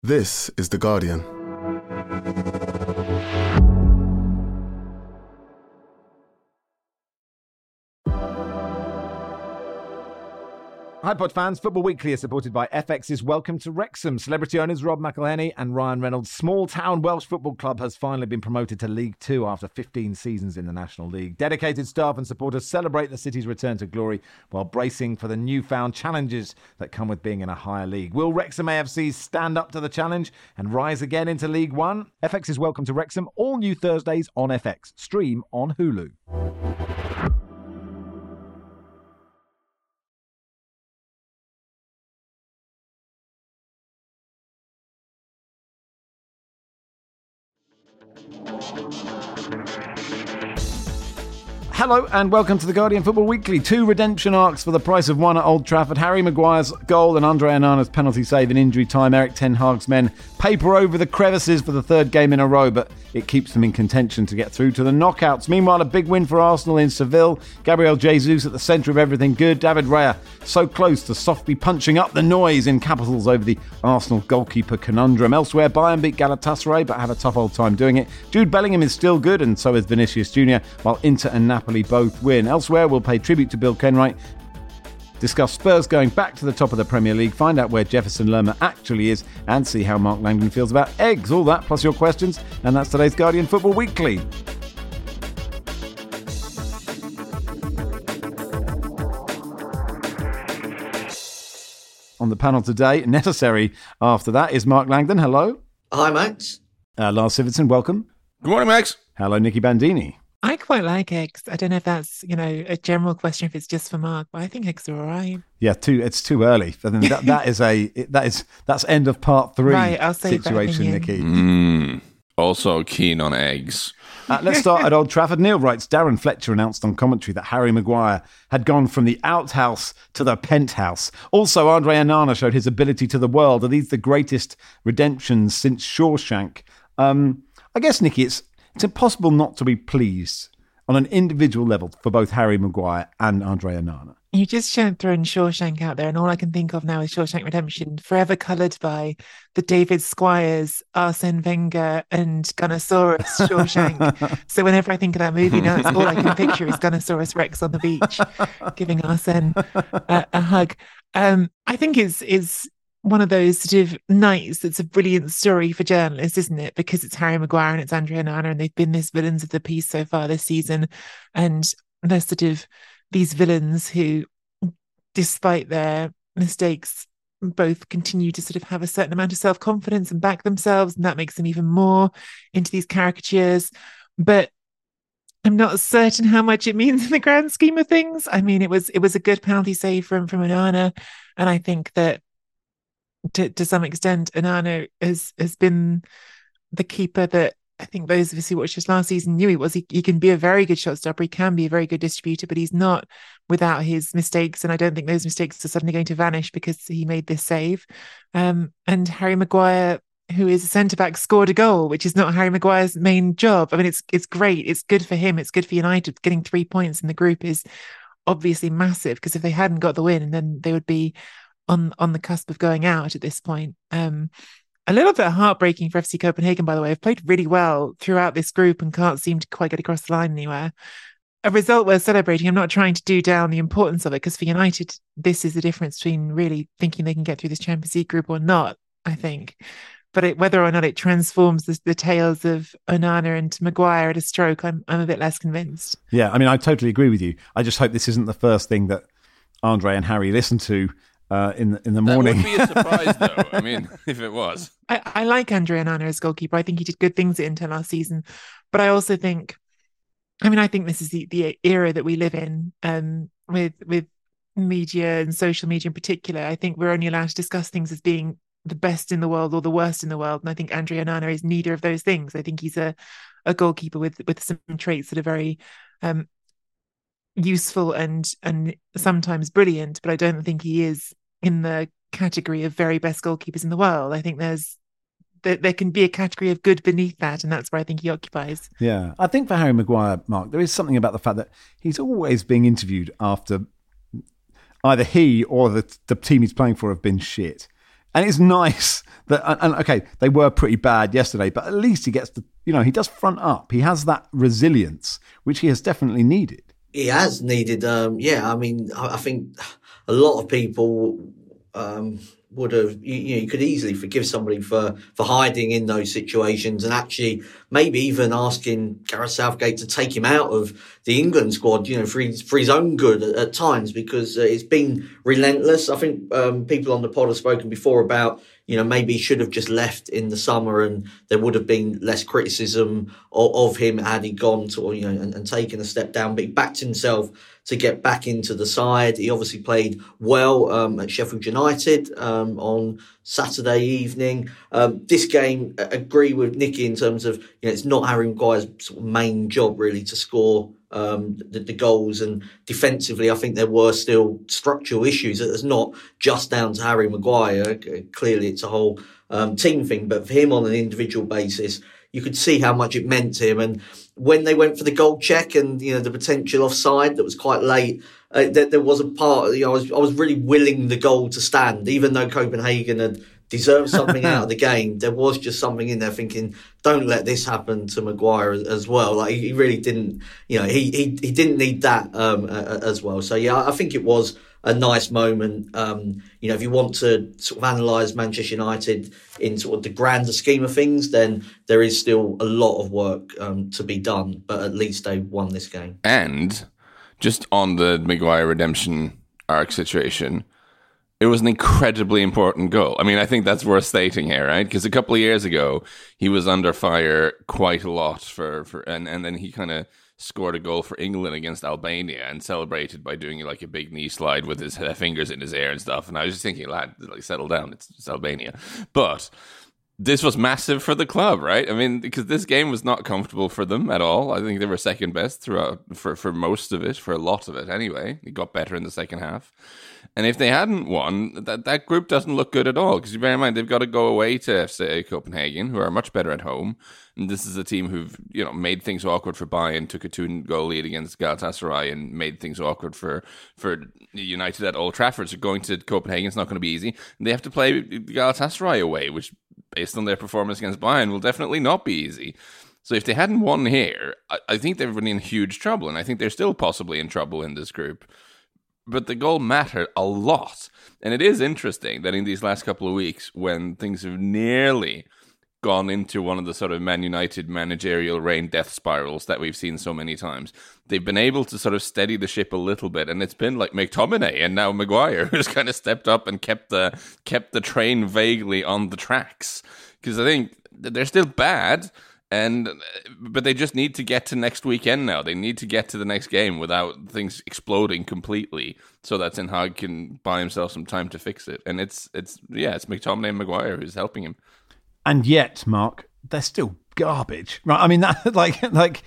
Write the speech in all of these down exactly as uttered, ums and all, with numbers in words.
This is The Guardian. Hi Pod fans, Football Weekly is supported by F X's Welcome to Wrexham. Celebrity owners Rob McElhenney and Ryan Reynolds' small town Welsh football club has finally been promoted to League Two after fifteen seasons in the National League. Dedicated staff and supporters celebrate the city's return to glory while bracing for the newfound challenges that come with being in a higher league. Will Wrexham A F C stand up to the challenge and rise again into League One? F X's Welcome to Wrexham, all new Thursdays on F X. Stream on Hulu. Hello and welcome to The Guardian Football Weekly. Two redemption arcs for the price of one at Old Trafford. Harry Maguire's goal and Andre Onana's penalty save in injury time. Eric Ten Hag's men paper over the crevices for the third game in a row, but it keeps them in contention to get through to the knockouts. Meanwhile, a big win for Arsenal in Seville. Gabriel Jesus at the centre of everything good. David Raya so close to softly punching up the noise in capitals over the Arsenal goalkeeper conundrum. Elsewhere, Bayern beat Galatasaray but have a tough old time doing it. Jude Bellingham is still good and so is Vinicius Junior, while Inter and Napoli both win. Elsewhere, we'll pay tribute to Bill Kenwright, discuss Spurs going back to the top of the Premier League, find out where Jefferson Lerma actually is, and see how Mark Langdon feels about eggs. All that, plus your questions, and that's today's Guardian Football Weekly. On the panel today, necessary after that, is Mark Langdon. Hello. Hi, Max. Uh, Lars Sivertson, welcome. Good morning, Max. Hello, Nicky Bandini. I quite like eggs. I don't know if that's, you know, a general question, if it's just for Mark, but I think eggs are all right. Yeah, too. It's too early. I mean, that, that is a that is that's end of part three right, I'll say situation, Nicky. Mm, also keen on eggs. Uh, let's start at Old Trafford. Neil writes, Darren Fletcher announced on commentary that Harry Maguire had gone from the outhouse to the penthouse. Also, Andre Onana showed his ability to the world. Are these the greatest redemptions since Shawshank? Um, I guess, Nicky, it's It's impossible not to be pleased on an individual level for both Harry Maguire and Andre Onana. You just thrown Shawshank out there, and all I can think of now is Shawshank Redemption, forever coloured by the David Squires, Arsene Wenger and Gunnosaurus Shawshank. So whenever I think of that movie now, that's all I can picture is Gunnosaurus Rex on the beach giving Arsene a, a hug. Um, I think it's, it's one of those sort of nights that's a brilliant story for journalists, isn't it? Because it's Harry Maguire and it's Andre Onana, and they've been this villains of the piece so far this season. And they're sort of these villains who, despite their mistakes, both continue to sort of have a certain amount of self-confidence and back themselves, and that makes them even more into these caricatures. But I'm not certain how much it means in the grand scheme of things. I mean, it was it was a good penalty save from, from Onana, and I think that To, to some extent, Onana has has been the keeper that I think those of us who watched us last season knew he was. He, he can be a very good shot stopper. He can be a very good distributor, but he's not without his mistakes. And I don't think those mistakes are suddenly going to vanish because he made this save. Um, and Harry Maguire, who is a centre-back, scored a goal, which is not Harry Maguire's main job. I mean, it's it's great. It's good for him. It's good for United. Getting three points in the group is obviously massive, because if they hadn't got the win, then they would be on on the cusp of going out at this point. Um, a little bit heartbreaking for F C Copenhagen, by the way. They've played really well throughout this group and can't seem to quite get across the line anywhere. A result worth celebrating. I'm not trying to do down the importance of it, because for United, this is the difference between really thinking they can get through this Champions League group or not, I think. But it, whether or not it transforms the, the tales of Onana and Maguire at a stroke, I'm I'm a bit less convinced. Yeah, I mean, I totally agree with you. I just hope this isn't the first thing that Andre and Harry listen to Uh, in the, in the morning. That would be a surprise, though. I mean, if it was. I, I like Andre Onana as goalkeeper. I think he did good things at Inter last season. But I also think, I mean, I think this is the, the era that we live in, um, with with media and social media in particular. I think we're only allowed to discuss things as being the best in the world or the worst in the world. And I think Andre Onana is neither of those things. I think he's a, a goalkeeper with, with some traits that are very um, useful and and sometimes brilliant, but I don't think he is in the category of very best goalkeepers in the world. I think there's there, there can be a category of good beneath that, and that's where I think he occupies. Yeah, I think for Harry Maguire, Mark, there is something about the fact that he's always being interviewed after either he or the, the team he's playing for have been shit. And it's nice that, and, and okay, they were pretty bad yesterday, but at least he gets to, you know, he does front up. He has that resilience, which he has definitely needed. He has needed, um, yeah, I mean, I, I think a lot of people um, would have, you, you know, you could easily forgive somebody for, for hiding in those situations and actually maybe even asking Gareth Southgate to take him out of the England squad, you know, for his, for his own good at, at times, because uh, it's been relentless. I think um, people on the pod have spoken before about, you know, maybe he should have just left in the summer and there would have been less criticism of, of him had he gone to, you know, and, and taken a step down. But he backed himself to get back into the side. He obviously played well um, at Sheffield United um, on Saturday evening. Um, this game, I agree with Nicky in terms of, you know, it's not Harry Maguire's sort of main job really to score um, the, the goals, and defensively I think there were still structural issues. It's not just down to Harry Maguire. Clearly it's a whole um, team thing, but for him on an individual basis, you could see how much it meant to him. And when they went for the goal check and, you know, the potential offside that was quite late, uh, there, there was a part, you know, I was, I was really willing the goal to stand, even though Copenhagen had deserved something out of the game. There was just something in there thinking, don't let this happen to Maguire as, as well. Like, he really didn't, you know, he he, he didn't need that um, uh, as well. So, yeah, I think it was a nice moment. Um, you know, if you want to sort of analyse Manchester United in sort of the grander scheme of things, then there is still a lot of work um, to be done. But at least they won this game. And just on the Maguire redemption arc situation, it was an incredibly important goal. I mean, I think that's worth stating here, right? Because a couple of years ago, he was under fire quite a lot for, for and, and then he kind of scored a goal for England against Albania and celebrated by doing like a big knee slide with his fingers in his hair and stuff. And I was just thinking, lad, like, settle down. It's, it's Albania. But this was massive for the club, right? I mean, because this game was not comfortable for them at all. I think they were second best throughout for, for most of it, for a lot of it anyway. It got better in the second half. And if they hadn't won, that, that group doesn't look good at all. Because you bear in mind, they've got to go away to F C Copenhagen, who are much better at home. And this is a team who've, you know, made things awkward for Bayern, took a two-goal lead against Galatasaray, and made things awkward for, for United at Old Trafford. So going to Copenhagen is not going to be easy. And they have to play Galatasaray away, which, based on their performance against Bayern, will definitely not be easy. So if they hadn't won here, I, I think they've been in huge trouble. And I think they're still possibly in trouble in this group. But the goal mattered a lot. And it is interesting that in these last couple of weeks, when things have nearly gone into one of the sort of Man United managerial reign death spirals that we've seen so many times, they've been able to sort of steady the ship a little bit. And it's been like McTominay and now Maguire, who's kind of stepped up and kept the kept the train vaguely on the tracks. Because I think they're still bad, and but they just need to get to next weekend now. They need to get to the next game without things exploding completely, so that Ten Hag can buy himself some time to fix it. And it's it's yeah, it's McTominay and Maguire who's helping him. And yet, Mark, they're still garbage, right? I mean, that like like.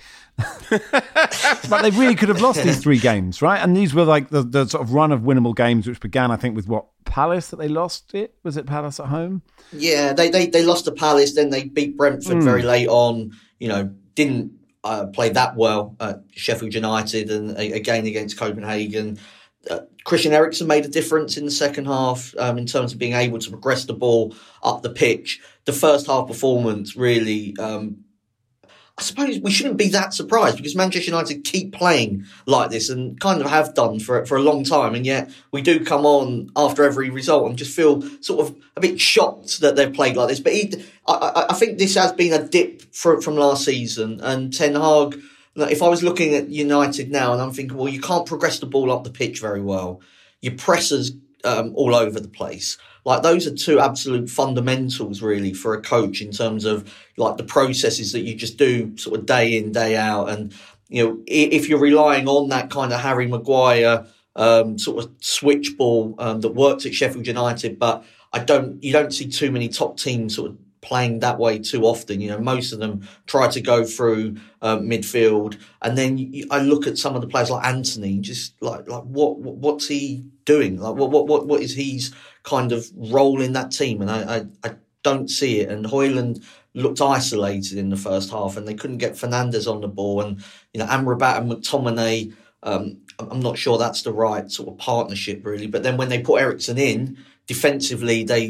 But they really could have lost these three games, right? And these were like the, the sort of run of winnable games, which began, I think, with what, Palace that they lost it? Was it Palace at home? Yeah, they they, they lost to Palace, then they beat Brentford mm. very late on. You know, didn't uh, play that well at Sheffield United, and again against Copenhagen. Uh, Christian Eriksen made a difference in the second half um, in terms of being able to progress the ball up the pitch. The first half performance really, um, I suppose we shouldn't be that surprised, because Manchester United keep playing like this and kind of have done for for a long time, and yet we do come on after every result and just feel sort of a bit shocked that they've played like this. But he, I, I think this has been a dip from, from last season, and Ten Hag, if I was looking at United now and I'm thinking, well, you can't progress the ball up the pitch very well. Your pressers um, all over the place. Like, those are two absolute fundamentals, really, for a coach in terms of, like, the processes that you just do sort of day in, day out. And, you know, if you're relying on that kind of Harry Maguire um, sort of switch ball um, that works at Sheffield United, but I don't, you don't see too many top teams sort of playing that way too often. You know, most of them try to go through uh, midfield, and then you, I look at some of the players like Anthony, just like like what, what what's he doing? Like what what what what is his kind of role in that team? And I I, I don't see it. And Højlund looked isolated in the first half, and they couldn't get Fernandes on the ball. And you know, Amrabat and McTominay, um, I'm not sure that's the right sort of partnership really. But then when they put Eriksen in defensively, they've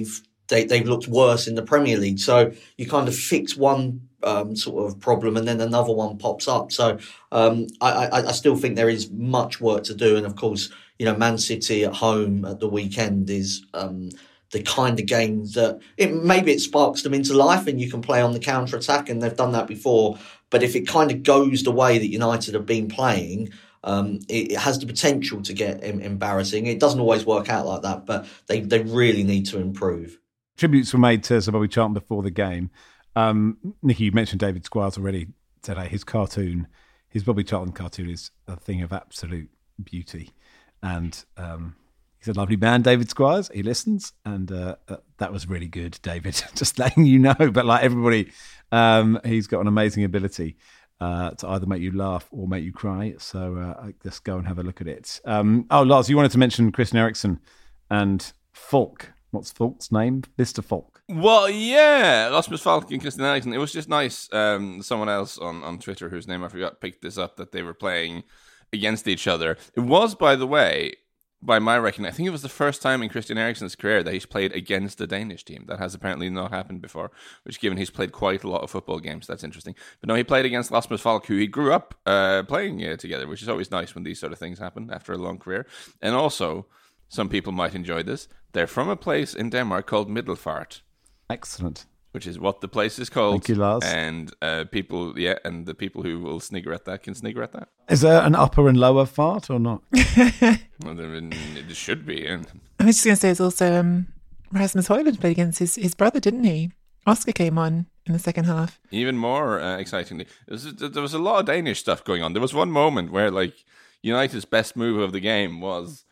they, they've looked worse in the Premier League. So you kind of fix one um, sort of problem and then another one pops up. So um, I, I, I still think there is much work to do. And of course, you know, Man City at home at the weekend is um, the kind of game that it, maybe it sparks them into life and you can play on the counter attack, and they've done that before. But if it kind of goes the way that United have been playing, um, it, it has the potential to get em- embarrassing. It doesn't always work out like that, but they, they really need to improve. Tributes were made to Sir Bobby Charlton before the game. Um, Nicky, you mentioned David Squires already today. His cartoon, his Bobby Charlton cartoon is a thing of absolute beauty. And um, he's a lovely man, David Squires. He listens. And uh, uh, that was really good, David. Just letting you know. But like everybody, um, he's got an amazing ability uh, to either make you laugh or make you cry. So uh, just go and have a look at it. Um, oh, Lars, you wanted to mention Christian Eriksen and Falk. What's Falk's name? Mister Falk. Well, yeah, Rasmus Falk and Christian Eriksen. It was just nice. Um, someone else on, on Twitter, whose name I forgot, picked this up, that they were playing against each other. It was, by the way, by my reckoning, I think it was the first time in Christian Eriksen's career that he's played against a Danish team. That has apparently not happened before, which, given he's played quite a lot of football games, that's interesting. But no, he played against Rasmus Falk, who he grew up uh, playing uh, together, which is always nice when these sort of things happen after a long career. And also, some people might enjoy this, they're from a place in Denmark called Middelfart. Excellent. Which is what the place is called. Thank you, Lars. And uh, people, yeah, and the people who will snigger at that can snigger at that. Is there an upper and lower fart or not? Well, there, it should be. Yeah. I was just going to say, it's also um, Rasmus Højlund played against his, his brother, didn't he? Oscar came on in the second half. Even more uh, excitingly, there was, there was a lot of Danish stuff going on. There was one moment where, like, United's best move of the game was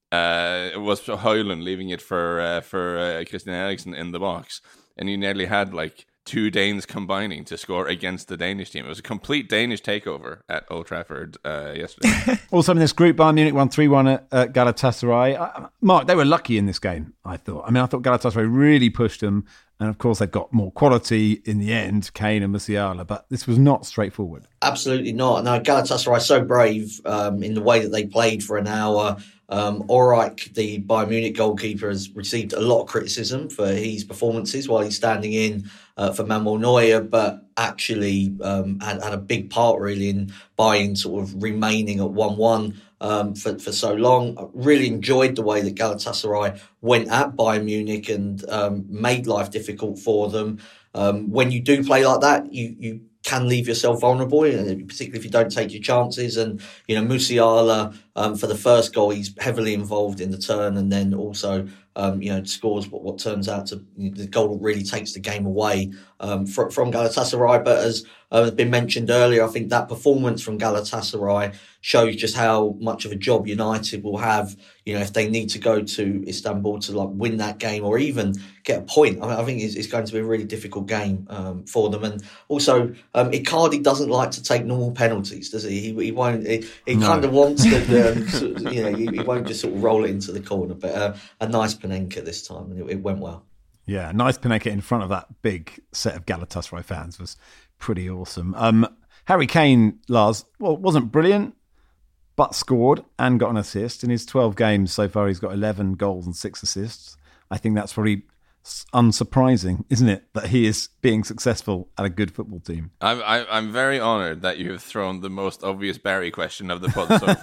uh, it was Højlund leaving it for uh, for uh, Christian Eriksen in the box. And you nearly had like two Danes combining to score against the Danish team. It was a complete Danish takeover at Old Trafford uh, yesterday. Also in this group, Bayern Munich won three one at, at Galatasaray. Uh, Mark, they were lucky in this game, I thought. I mean, I thought Galatasaray really pushed them. And of course, they've got more quality in the end, Kane and Musiala. But this was not straightforward. Absolutely not. No, Galatasaray so brave um, in the way that they played for an hour. Um, Orijk, the Bayern Munich goalkeeper, has received a lot of criticism for his performances while he's standing in uh, for Manuel Neuer, but actually um, had, had a big part really in Bayern sort of remaining at one one um, for, for so long. I really enjoyed the way that Galatasaray went at Bayern Munich and um, made life difficult for them. Um, when you do play like that, you you can leave yourself vulnerable, particularly if you don't take your chances. And, you know, Musiala, um, for the first goal, he's heavily involved in the turn and then also, um, you know, scores what, what turns out to, you know, the goal really takes the game away um, from, from Galatasaray. But as uh, has been mentioned earlier, I think that performance from Galatasaray shows just how much of a job United will have, you know, if they need to go to Istanbul to like win that game or even get a point. I, mean, I think it's, it's going to be a really difficult game um, for them. And also, um, Icardi doesn't like to take normal penalties, does he? He, he won't. He, he no. kind of wants to, um, sort of, you know, he, he won't just sort of roll it into the corner. But uh, a nice Panenka this time, and it, it went well. Yeah, nice Panenka in front of that big set of Galatasaray fans was pretty awesome. Um, Harry Kane, Lars, well, wasn't brilliant, but scored and got an assist. In his twelve games so far, he's got eleven goals and six assists. I think that's probably unsurprising, isn't it, that he is being successful at a good football team? I'm I'm very honoured that you have thrown the most obvious Barry question of the pod so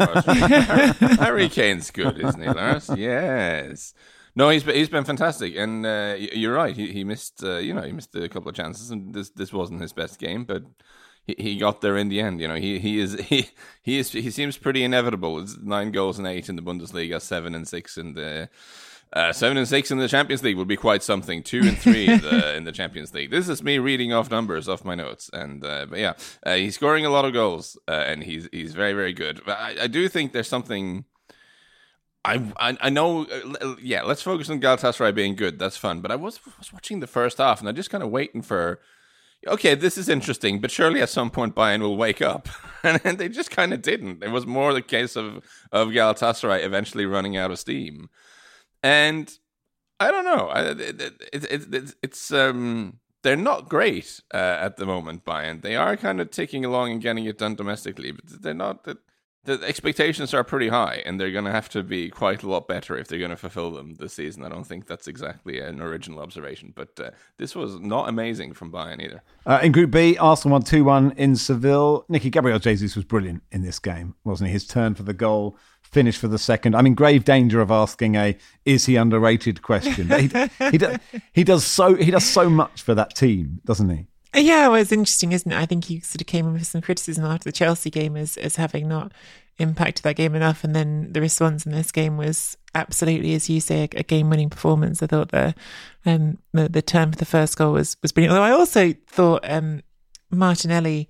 far. Harry Kane's good, isn't he, Lars? Yes. No, he's been, he's been fantastic, and uh, you're right. He he missed uh, you know he missed a couple of chances, and this this wasn't his best game, but he, he got there in the end. You know, he he is he he is he seems pretty inevitable. It's nine goals and eight in the Bundesliga, seven and six in the. Uh, seven and six in the Champions League would be quite something. Two and three in the in the Champions League. This is me reading off numbers off my notes, and uh, but yeah, uh, he's scoring a lot of goals, uh, and he's he's very very good. But I, I do think there's something. I I, I know. Uh, yeah, let's focus on Galatasaray being good. That's fun. But I was was watching the first half, and I'm just kind of waiting for. Okay, this is interesting, but surely at some point Bayern will wake up, and, and they just kind of didn't. It was more the case of of Galatasaray eventually running out of steam. And I don't know. It, it, it, it, it's um, they're not great uh, at the moment, Bayern. They are kind of ticking along and getting it done domestically, but they're not. The expectations are pretty high, and they're going to have to be quite a lot better if they're going to fulfill them this season. I don't think that's exactly an original observation, but uh, this was not amazing from Bayern either. Uh, in Group B, Arsenal won two one in Seville. Nicky, Gabriel Jesus was brilliant in this game, wasn't he? His turn for the goal, finish for the second. I'm in grave danger of asking a "is he underrated?" question. He, he, do, he does so he does so much for that team, doesn't he? Yeah, well, it's interesting, isn't it? I think he sort of came in with some criticism after the Chelsea game as, as having not impacted that game enough. And then the response in this game was absolutely, as you say, a, a game-winning performance. I thought the um, the, the turn for the first goal was, was brilliant. Although I also thought um, Martinelli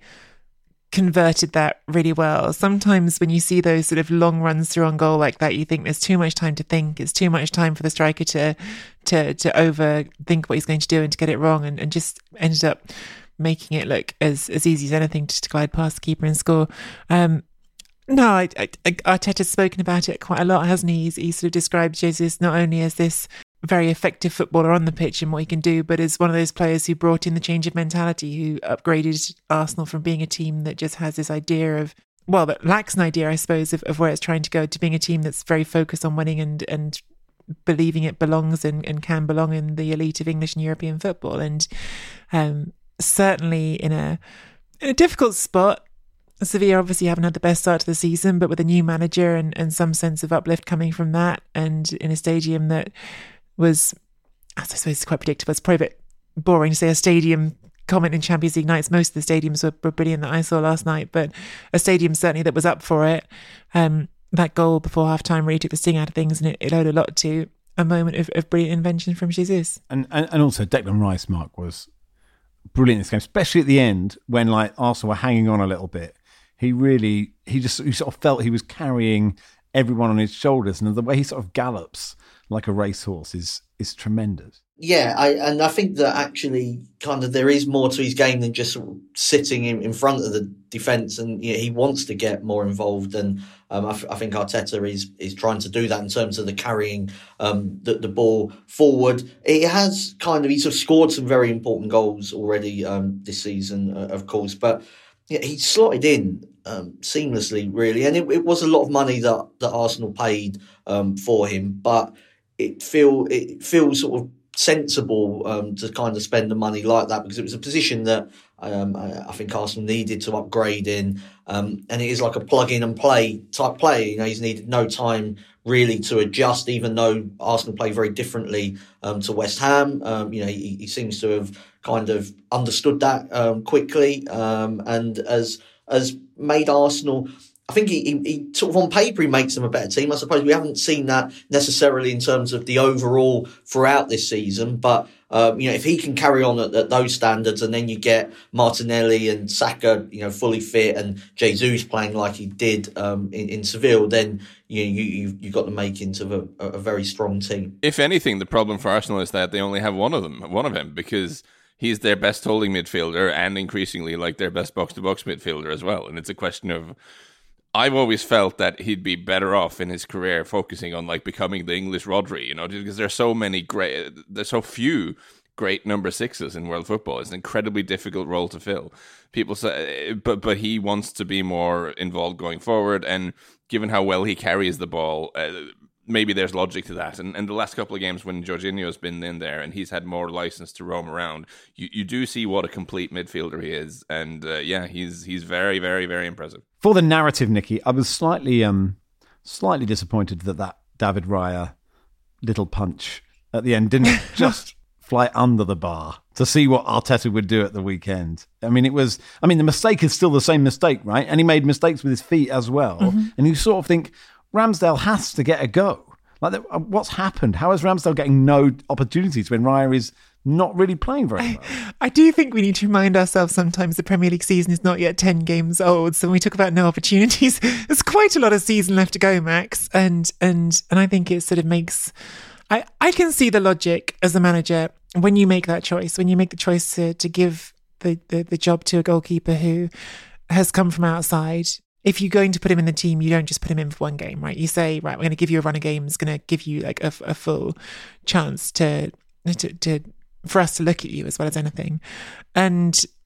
converted that really well. Sometimes when you see those sort of long runs through on goal like that, you think there's too much time to think. It's too much time for the striker to to to overthink what he's going to do and to get it wrong, and, and just ended up making it look as, as easy as anything to, to glide past the keeper and score. Um, no, I, I, Arteta's spoken about it quite a lot, hasn't he? He's, he's sort of described Jesus not only as this very effective footballer on the pitch and what he can do, but as one of those players who brought in the change of mentality, who upgraded Arsenal from being a team that just has this idea of, well, that lacks an idea, I suppose, of, of where it's trying to go, to being a team that's very focused on winning and and believing it belongs and, and can belong in the elite of English and European football. And um, certainly in a in a difficult spot. Sevilla obviously haven't had the best start to the season, but with a new manager and, and some sense of uplift coming from that, and in a stadium that was, I suppose it's quite predictable. It's probably a bit boring to say a stadium comment in Champions League nights. Most of the stadiums were, were brilliant that I saw last night, but a stadium certainly that was up for it. Um, that goal before half-time really took the sting out of things, and it, it owed a lot to a moment of, of brilliant invention from Jesus. And, and and also Declan Rice, Mark, was brilliant in this game, especially at the end when like Arsenal were hanging on a little bit. He really, he just he sort of felt he was carrying everyone on his shoulders, and the way he sort of gallops like a racehorse is is tremendous. Yeah, I, and I think that actually kind of there is more to his game than just sitting in, in front of the defence, and you know, he wants to get more involved, and um, I, f- I think Arteta is is trying to do that in terms of the carrying um, the, the ball forward. He has kind of, he's sort of scored some very important goals already um, this season, uh, of course, but yeah, he slotted in um, seamlessly, really, and it, it was a lot of money that, that Arsenal paid um, for him, but it feel it feels sort of sensible um, to kind of spend the money like that, because it was a position that um, I, I think Arsenal needed to upgrade in, um, and it is like a plug in and play type player. You know, he's needed no time really to adjust, even though Arsenal play very differently um, to West Ham. Um, you know, he, he seems to have kind of understood that um, quickly, um, and as as made Arsenal, I think he, he, he sort of on paper he makes them a better team. I suppose we haven't seen that necessarily in terms of the overall throughout this season, but um, you know, if he can carry on at, at those standards, and then you get Martinelli and Saka, you know, fully fit, and Jesus playing like he did um, in, in Seville, then you you you've, you've got the makings of a, a very strong team. If anything, the problem for Arsenal is that they only have one of them, one of him, because he's their best holding midfielder and increasingly like their best box-to-box midfielder as well, and it's a question of, I've always felt that he'd be better off in his career focusing on like becoming the English Rodri, you know, because there's so many great, there's so few great number sixes in world football. It's an incredibly difficult role to fill. People say, but but he wants to be more involved going forward, and given how well he carries the ball, uh, maybe there's logic to that. And, and the last couple of games when Jorginho's been in there and he's had more license to roam around, you, you do see what a complete midfielder he is. And uh, yeah, he's he's very, very, very impressive. For the narrative, Nicky, I was slightly um, slightly disappointed that that David Raya little punch at the end didn't just fly under the bar to see what Arteta would do at the weekend. I mean, it was, I mean, the mistake is still the same mistake, right? And he made mistakes with his feet as well. Mm-hmm. And you sort of think, Ramsdale has to get a go. Like, what's happened? How is Ramsdale getting no opportunities when Raya is not really playing very well? I, I do think we need to remind ourselves sometimes the Premier League season is not yet ten games old. So when we talk about no opportunities, there's quite a lot of season left to go, Max. And and and I think it sort of makes, I, I can see the logic as a manager when you make that choice, when you make the choice to, to give the, the, the job to a goalkeeper who has come from outside. If you're going to put him in the team, you don't just put him in for one game, right? You say, right, we're going to give you a run of games, going to give you like a, a full chance to, to, to, for us to look at you as well as anything. And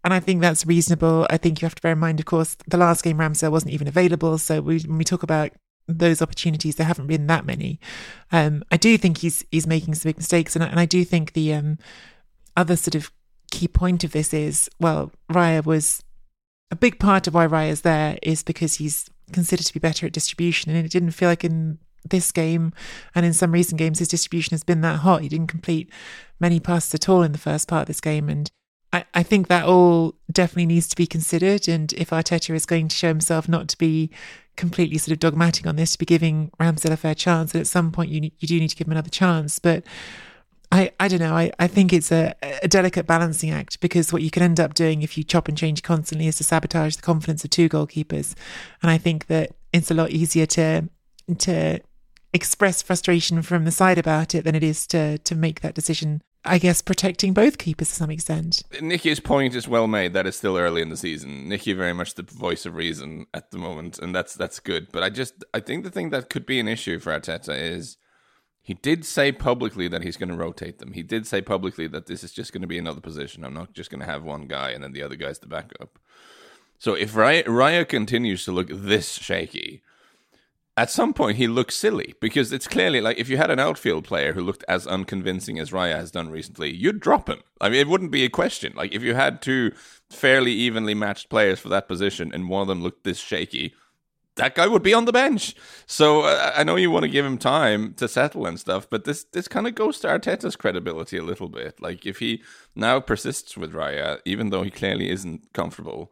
And I think that's reasonable. I think you have to bear in mind, of course, the last game Ramsdale wasn't even available. So we, when we talk about those opportunities, there haven't been that many. Um, I do think he's he's making some big mistakes. And, and I do think the um, other sort of key point of this is, well, Raya was, a big part of why Raya's there is because he's considered to be better at distribution. And it didn't feel like in this game and in some recent games, his distribution has been that hot. He didn't complete many passes at all in the first part of this game. And I, I think that all definitely needs to be considered. And if Arteta is going to show himself not to be completely sort of dogmatic on this, to be giving Ramsdale a fair chance, and at some point you you do need to give him another chance. But I, I don't know, I, I think it's a, a delicate balancing act, because what you can end up doing if you chop and change constantly is to sabotage the confidence of two goalkeepers. And I think that it's a lot easier to to express frustration from the side about it than it is to to make that decision, I guess, protecting both keepers to some extent. Nicky's point is well made that it's still early in the season. Nicky very much the voice of reason at the moment, and that's that's good. But I just I think the thing that could be an issue for Arteta is he did say publicly that he's going to rotate them. He did say publicly that this is just going to be another position. I'm not just going to have one guy and then the other guy's the backup. So if Raya, Raya continues to look this shaky, at some point he looks silly, because it's clearly like if you had an outfield player who looked as unconvincing as Raya has done recently, you'd drop him. I mean, it wouldn't be a question. Like if you had two fairly evenly matched players for that position and one of them looked this shaky, that guy would be on the bench. So uh, I know you want to give him time to settle and stuff, but this this kind of goes to Arteta's credibility a little bit. Like if he now persists with Raya, even though he clearly isn't comfortable,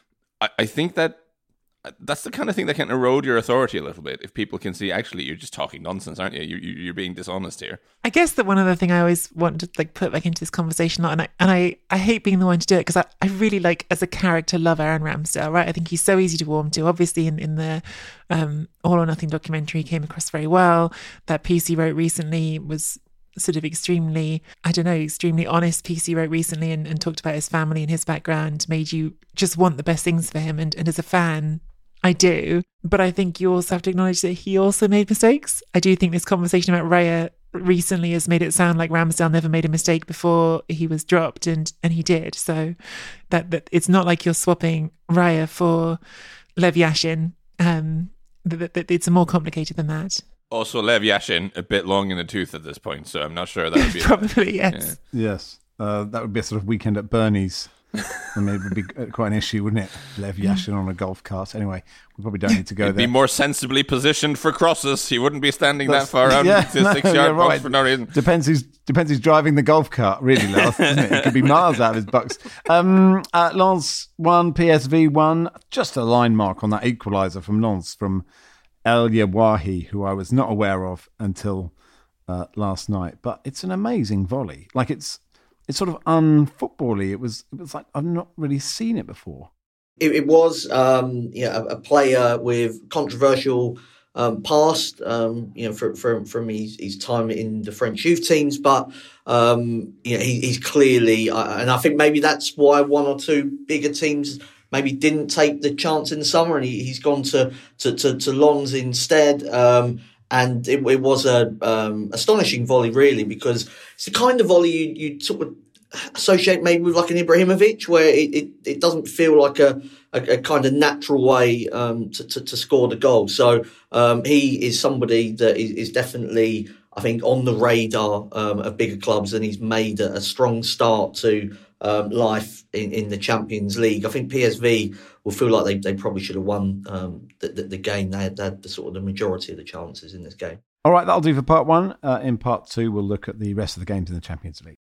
I, I think that that's the kind of thing that can erode your authority a little bit. If people can see, actually, you're just talking nonsense, aren't you? you, you you're being dishonest here. I guess that one other thing I always want to like put back into this conversation, and I and I, I hate being the one to do it, because I, I really like, as a character, love Aaron Ramsdale, right? I think he's so easy to warm to. Obviously, in, in the um, All or Nothing documentary, he came across very well. That piece he wrote recently was sort of extremely, I don't know, extremely honest piece he wrote recently, and, and talked about his family and his background, made you just want the best things for him. And, and as a fan, I do, but I think you also have to acknowledge that he also made mistakes. I do think this conversation about Raya recently has made it sound like Ramsdale never made a mistake before he was dropped, and, and he did. So that, that it's not like you're swapping Raya for Lev Yashin. Um, that, that it's more complicated than that. Also, Lev Yashin a bit long in the tooth at this point, so I'm not sure that would be probably yes. Yeah. Yes, uh, that would be a sort of weekend at Bernie's. And it would be quite an issue, wouldn't it? Lev Yashin on a golf cart. Anyway, we probably don't need to go He'd there. Be more sensibly positioned for crosses. He wouldn't be standing That's, that far out yeah, the no, six-yard box right. for no reason. Depends who's depends who's driving the golf cart, really, Lars, doesn't it? It could be miles out of his box. Um, uh, Lens one, P S V one. Just a line mark on that equaliser from Lens, from El Yawahi, who I was not aware of until uh, last night. But it's an amazing volley. Like it's... It's sort of unfootball-y. It was, it was like I've not really seen it before. It, it was, um, yeah, a, a player with controversial um, past, um, you know, from from, from his, his time in the French youth teams. But um, you know, he, he's clearly, uh, and I think maybe that's why one or two bigger teams maybe didn't take the chance in the summer, and he, he's gone to to to, to Lens instead. Um, And it, it was a um, astonishing volley, really, because it's the kind of volley you you sort of associate maybe with like an Ibrahimovic, where it, it, it doesn't feel like a, a, a kind of natural way um, to, to, to score the goal. So um, he is somebody that is, is definitely, I think, on the radar um, of bigger clubs, and he's made a, a strong start to um, life in, in the Champions League. I think P S V will feel like they, they probably should have won um, the, the, the game. They had, they had the sort of the majority of the chances in this game. All right, that'll do for part one. Uh, in part two, we'll look at the rest of the games in the Champions League.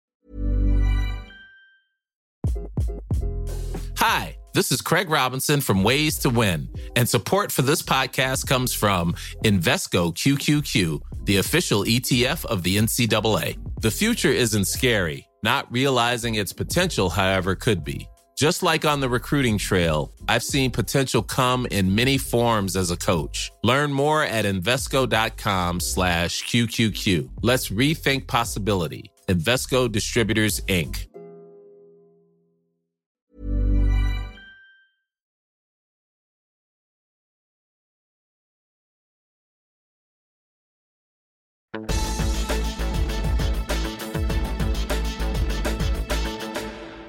Hi, this is Craig Robinson from Ways to Win, and support for this podcast comes from Invesco Q Q Q, the official E T F of the N C double A. The future isn't scary. Not realizing its potential, however, could be. Just like on the recruiting trail, I've seen potential come in many forms as a coach. Learn more at Invesco.com slash QQQ. Let's rethink possibility. Invesco Distributors, Incorporated.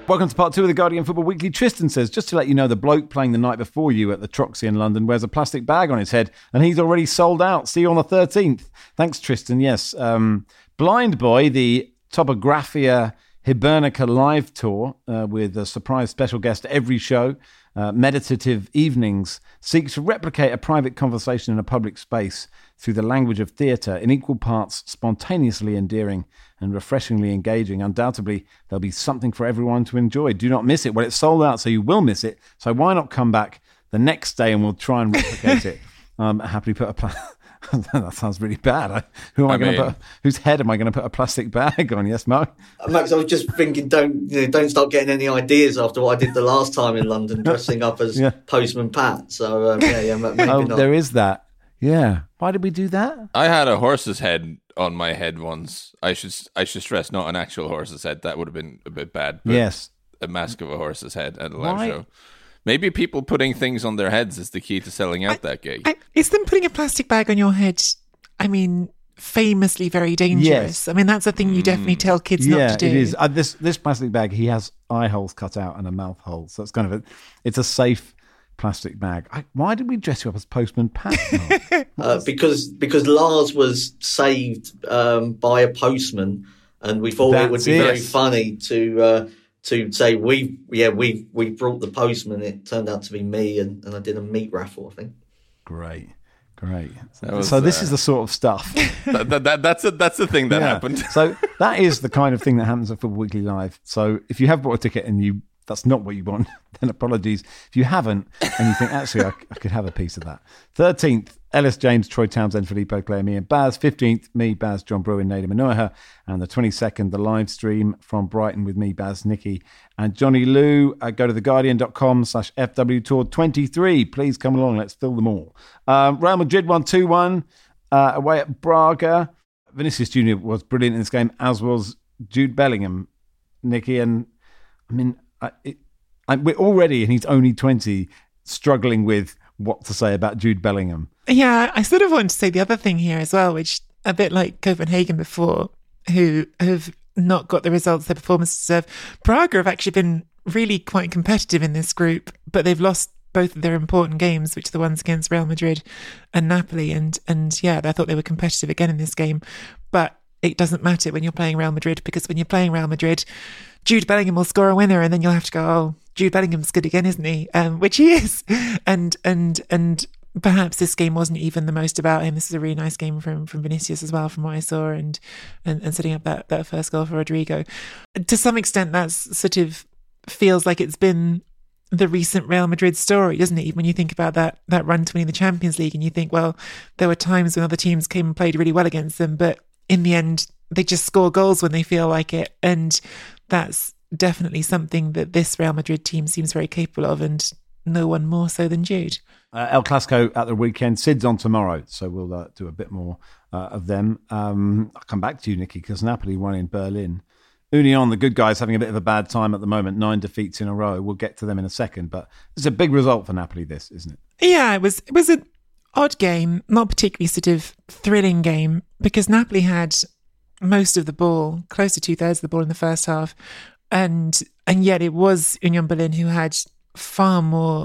Welcome to part two of the Guardian Football Weekly. Tristan says, just to let you know, the bloke playing the night before you at the Troxy in London wears a plastic bag on his head and he's already sold out. See you on the thirteenth. Thanks, Tristan. Yes. Um, Blind Boy, the Topographia Hibernica live tour uh, with a surprise special guest every show, uh, Meditative Evenings, seeks to replicate a private conversation in a public space through the language of theatre, in equal parts spontaneously endearing and refreshingly engaging. Undoubtedly, there'll be something for everyone to enjoy. Do not miss it. Well, it's sold out, so you will miss it. So why not come back the next day and we'll try and replicate it? Um, happily put a plan. That sounds really bad. I, who am I, I going to put? Whose head am I going to put a plastic bag on? Yes, Mark. Max, I was just thinking, don't you know, don't start getting any ideas after what I did the last time in London, dressing up as yeah. Postman Pat. So um, yeah, yeah, maybe oh, not. There is that. Yeah. Why did we do that? I had a horse's head on my head once. I should I should stress, not an actual horse's head. That would have been a bit bad. But yes. A mask of a horse's head at a live Why? show. Maybe people putting things on their heads is the key to selling out I, that gig. I, is them putting a plastic bag on your head, I mean, famously very dangerous? Yes. I mean, that's a thing you definitely tell kids yeah, not to do. it is. Uh, this this plastic bag, he has eye holes cut out and a mouth hole. So it's kind of a, it's a safe plastic bag. I, why did we dress you up as Postman Pat? uh, because because Lars was saved um, by a postman, and we thought That's it would be it. very funny to uh, to say we yeah we we brought the postman. It turned out to be me, and, and I did a meat raffle, I think. Great. Great. Was, so this uh, is the sort of stuff. that, that, that, that's a, that's the thing that yeah. happened. So that is the kind of thing that happens at Football Weekly Live. So if you have bought a ticket and you that's not what you want, then apologies. If you haven't and you think, actually, I, I could have a piece of that. thirteenth, Ellis James, Troy Townsend, Filippo Clare, me and Baz. fifteenth, me, Baz, John Brewin, Nader Manoiha. And the twenty-second, the live stream from Brighton with me, Baz, Nicky and Johnny Lou. Uh, go to theguardian.com slash FW Tour twenty-three. Please come along. Let's fill them all. Um, Real Madrid won two one uh, away at Braga. Vinicius Junior was brilliant in this game, as was Jude Bellingham, Nicky. And I mean, I, it, I, we're already, and he's only twenty, struggling with what to say about Jude Bellingham. Yeah, I sort of want to say the other thing here as well, which a bit like Copenhagen before, who have not got the results their performance deserve. Braga have actually been really quite competitive in this group, but they've lost both of their important games, which are the ones against Real Madrid and Napoli. And, and yeah, I thought they were competitive again in this game. But it doesn't matter when you're playing Real Madrid, because when you're playing Real Madrid, Jude Bellingham will score a winner, and then you'll have to go, oh, Jude Bellingham's good again, isn't he? Um, which he is. And and and perhaps this game wasn't even the most about him. This is a really nice game from from Vinicius as well, from what I saw, and and, and setting up that, that first goal for Rodrigo. To some extent, that's sort of feels like it's been the recent Real Madrid story, doesn't it? When you think about that that run to winning the Champions League, and you think, well, there were times when other teams came and played really well against them, but in the end, they just score goals when they feel like it. And that's definitely something that this Real Madrid team seems very capable of, and no one more so than Jude. Uh, El Clasico at the weekend. Sid's on tomorrow, so we'll uh, do a bit more uh, of them. Um, I'll come back to you, Nicky, because Napoli won in Berlin. Union, the good guys, having a bit of a bad time at the moment. Nine defeats in a row. We'll get to them in a second, but it's a big result for Napoli, this, isn't it? Yeah, it was. It was an odd game, not particularly sort of thrilling game, because Napoli had most of the ball, close to two thirds of the ball in the first half, and and yet it was Union Berlin who had far more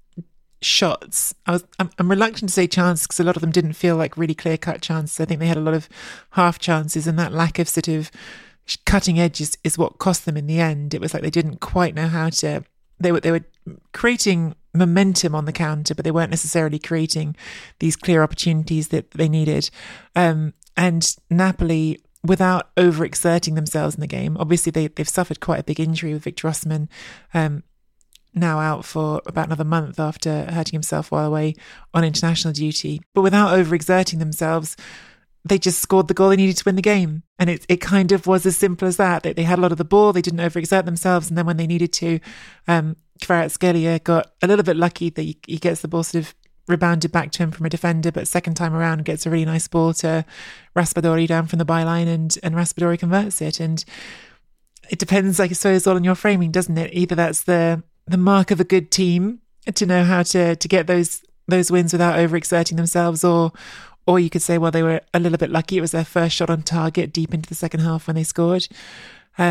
shots. I was I'm, I'm reluctant to say chances, because a lot of them didn't feel like really clear cut chances. I think they had a lot of half chances, and that lack of sort of cutting edges is what cost them in the end. It was like they didn't quite know how to. They were they were creating momentum on the counter, but they weren't necessarily creating these clear opportunities that they needed. Um, and Napoli, without overexerting themselves in the game, obviously they they've suffered quite a big injury with Victor Osimhen, um, now out for about another month after hurting himself while away on international duty. But without overexerting themselves, they just scored the goal they needed to win the game. And it it kind of was as simple as that. They, they had a lot of the ball, they didn't overexert themselves, and then when they needed to, um, Kvaratskhelia got a little bit lucky that he, he gets the ball sort of rebounded back to him from a defender, but second time around gets a really nice ball to Raspadori down from the byline, and, and Raspadori converts it. And it depends, I suppose, all on your framing, doesn't it? Either that's the the mark of a good team to know how to to get those those wins without overexerting themselves, or or you could say, well, they were a little bit lucky. It was their first shot on target deep into the second half when they scored. Um,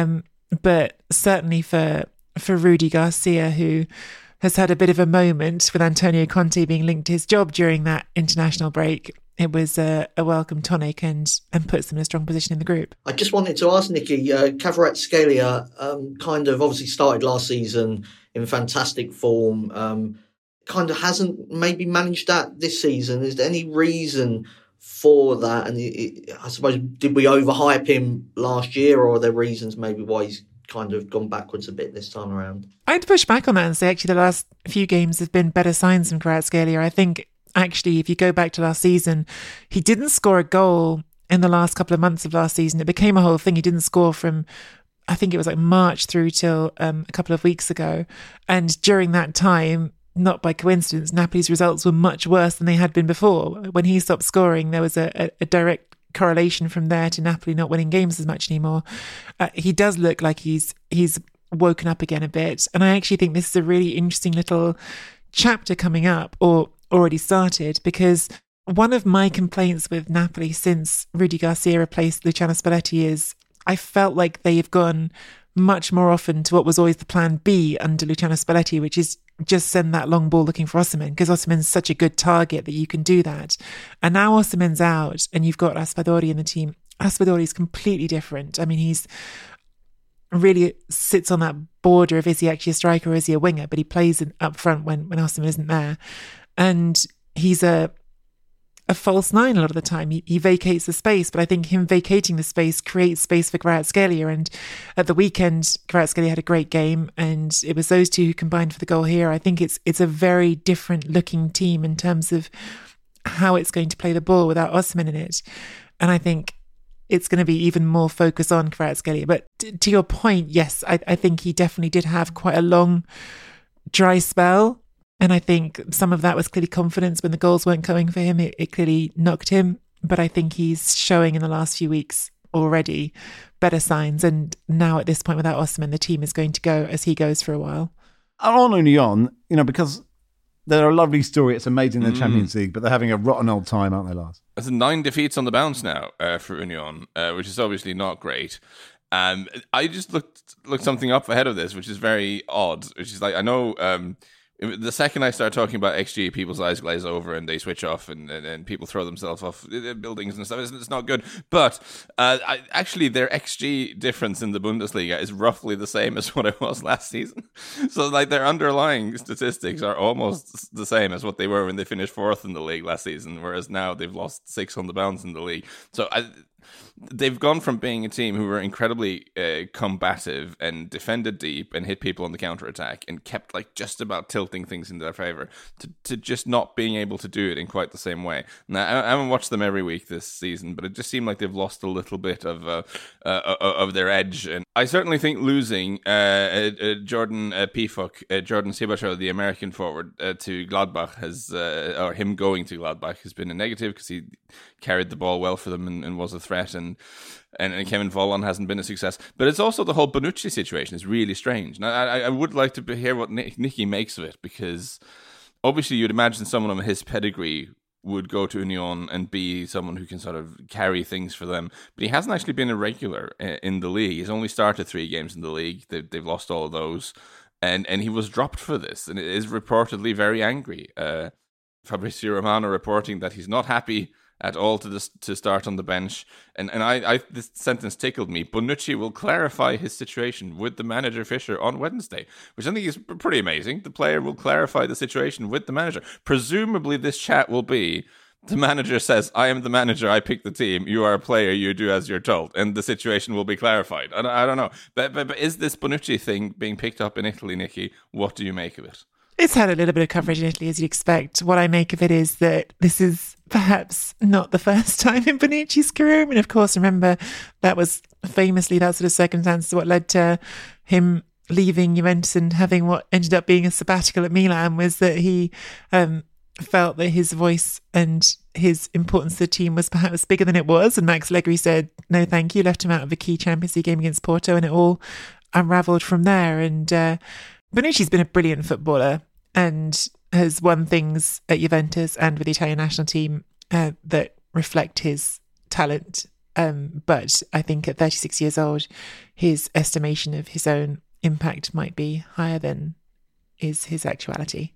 but certainly for for Rudy Garcia, who has had a bit of a moment with Antonio Conte being linked to his job during that international break, it was a, a welcome tonic and and puts them in a strong position in the group. I just wanted to ask Nikki, uh, Kvaratskhelia um, kind of obviously started last season in fantastic form, um, kind of hasn't maybe managed that this season. Is there any reason for that? And it, it, I suppose, did we overhype him last year, or are there reasons maybe why he's kind of gone backwards a bit this time around? I'd push back on that and say actually the last few games have been better signs from Kvaratskhelia. I think actually if you go back to last season, he didn't score a goal in the last couple of months of last season. It became a whole thing. He didn't score from, I think it was like March through till um, a couple of weeks ago. And during that time, not by coincidence, Napoli's results were much worse than they had been before. When he stopped scoring, there was a, a, a direct correlation from there to Napoli not winning games as much anymore. Uh, he does look like he's he's woken up again a bit. And I actually think this is a really interesting little chapter coming up, or already started, because one of my complaints with Napoli since Rudy Garcia replaced Luciano Spalletti is I felt like they've gone much more often to what was always the plan B under Luciano Spalletti, which is just send that long ball looking for Osimhen, because Osimhen's such a good target that you can do that. And now Osimhen's out and you've got Raspadori in the team. Raspadori is completely different. I mean, he's really sits on that border of is he actually a striker or is he a winger, but he plays up front when, when Osimhen isn't there. And he's a a false nine a lot of the time. He, he vacates the space, but I think him vacating the space creates space for Kvaratskhelia. And at the weekend, Kvaratskhelia had a great game, and it was those two who combined for the goal here. I think it's it's a very different looking team in terms of how it's going to play the ball without Osimhen in it. And I think it's going to be even more focus on Kvaratskhelia. But t- to your point, yes, I, I think he definitely did have quite a long dry spell. And I think some of that was clearly confidence when the goals weren't coming for him. It, it clearly knocked him. But I think he's showing in the last few weeks already better signs. And now at this point, without Osimhen, the team is going to go as he goes for a while. On Union, you know, because they're a lovely story. It's amazing in the Mm. Champions League, but they're having a rotten old time, aren't they, Lars? It's nine defeats on the bounce now uh, for Union, uh, which is obviously not great. Um, I just looked looked something up ahead of this, which is very odd. Which is like, I know... Um, The second I start talking about X G, people's eyes glaze over and they switch off, and, and, and people throw themselves off buildings and stuff. It's, it's not good. But uh, I, actually, their X G difference in the Bundesliga is roughly the same as what it was last season. So, like, their underlying statistics are almost the same as what they were when they finished fourth in the league last season, whereas now they've lost six on the bounce in the league. So I... They've gone from being a team who were incredibly uh, combative and defended deep and hit people on the counter-attack and kept like just about tilting things in their favour to, to just not being able to do it in quite the same way. Now, I, I haven't watched them every week this season, but it just seemed like they've lost a little bit of uh, uh, of their edge. And I certainly think losing uh, uh, Jordan uh, Pifok, uh, Jordan Sibacho, the American forward, uh, to Gladbach has, uh, or him going to Gladbach has been a negative because he carried the ball well for them and, and was a threat, and, and and Kevin Volland hasn't been a success. But it's also the whole Bonucci situation is really strange. Now, I, I would like to hear what Nick, Nicky makes of it, because obviously you'd imagine someone of his pedigree would go to Union and be someone who can sort of carry things for them. But he hasn't actually been a regular in the league. He's only started three games in the league. They've, they've lost all of those. And, and he was dropped for this, and is reportedly very angry. Uh, Fabrizio Romano reporting that he's not happy at all to this, to start on the bench. And and I, I this sentence tickled me. Bonucci will clarify his situation with the manager Fischer on Wednesday, which I think is pretty amazing. The player will clarify the situation with the manager. Presumably this chat will be, the manager says, I am the manager, I pick the team, you are a player, you do as you're told, and the situation will be clarified. I don't, I don't know. But, but, but is this Bonucci thing being picked up in Italy, Nicky? What do you make of it? It's had a little bit of coverage in Italy, as you'd expect. What I make of it is that this is perhaps not the first time in Bonucci's career. I mean, of course, remember, that was famously that sort of circumstance what led to him leaving Juventus and having what ended up being a sabbatical at Milan, was that he um, felt that his voice and his importance to the team was perhaps bigger than it was. And Max Allegri said, no, thank you, left him out of a key Champions League game against Porto, and it all unravelled from there. And uh, Bonucci's been a brilliant footballer and has won things at Juventus and with the Italian national team uh, that reflect his talent Um, but I think at thirty-six years old, his estimation of his own impact might be higher than is his actuality.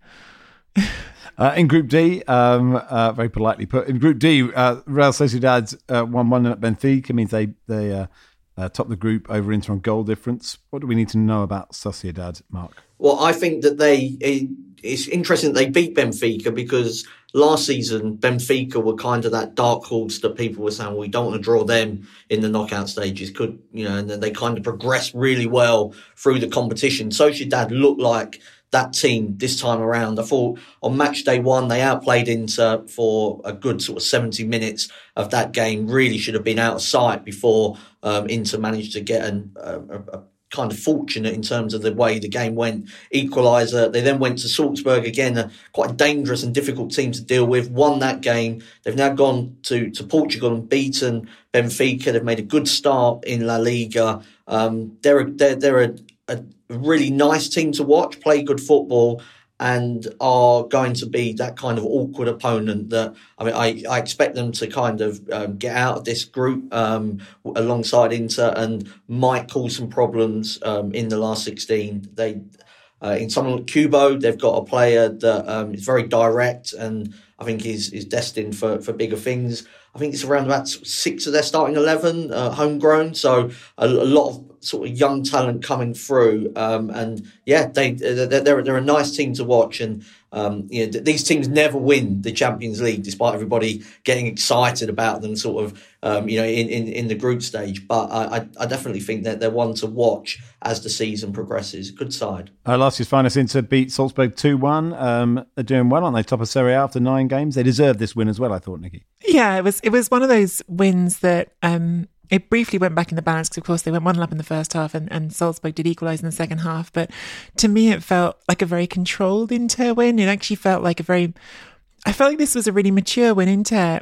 Uh, in Group D, um, uh, very politely put, in Group D, uh, Real Sociedad uh, won one at Benfica. It means they they uh, uh, top the group over Inter on goal difference. What do we need to know about Sociedad, Mark? Well, I think that they it, it's interesting that they beat Benfica, because last season Benfica were kind of that dark horse that people were saying, well, we don't want to draw them in the knockout stages. Could you know? And then they kind of progressed really well through the competition. Sociedad looked like that team this time around. I thought on match day one, they outplayed Inter for a good sort of seventy minutes of that game. Really should have been out of sight before um, Inter managed to get an, a, a kind of fortunate in terms of the way the game went. Equaliser. They then went to Salzburg again, a quite a dangerous and difficult team to deal with. Won that game. They've now gone to, to Portugal and beaten Benfica. They've made a good start in La Liga. Um, they're a, they're, they're a, a really nice team to watch, play good football, and are going to be that kind of awkward opponent that, I mean, I, I expect them to kind of um, get out of this group um, alongside Inter, and might cause some problems um, in the last sixteen. They, uh, in someone like Kubo, they've got a player that um, is very direct and I think is is destined for, for bigger things. I think it's around about six of their starting eleven, uh, homegrown. So a, a lot of sort of young talent coming through. Um, and yeah, they, they're, they're, they're a nice team to watch. And, um, you know, these teams never win the Champions League, despite everybody getting excited about them sort of, um, you know, in, in, in the group stage. But I, I definitely think that they're one to watch as the season progresses. Good side. Uh, last year's finalists, Inter beat Salzburg two one. Um, they're doing well, aren't they? Top of Serie A after nine games. They deserved this win as well, I thought, Nikki. Yeah, it was it was one of those wins that um, it briefly went back in the balance, because, of course, they went one up in the first half and, and Salzburg did equalise in the second half. But to me, it felt like a very controlled Inter win. It actually felt like a very... I felt like this was a really mature win. Inter,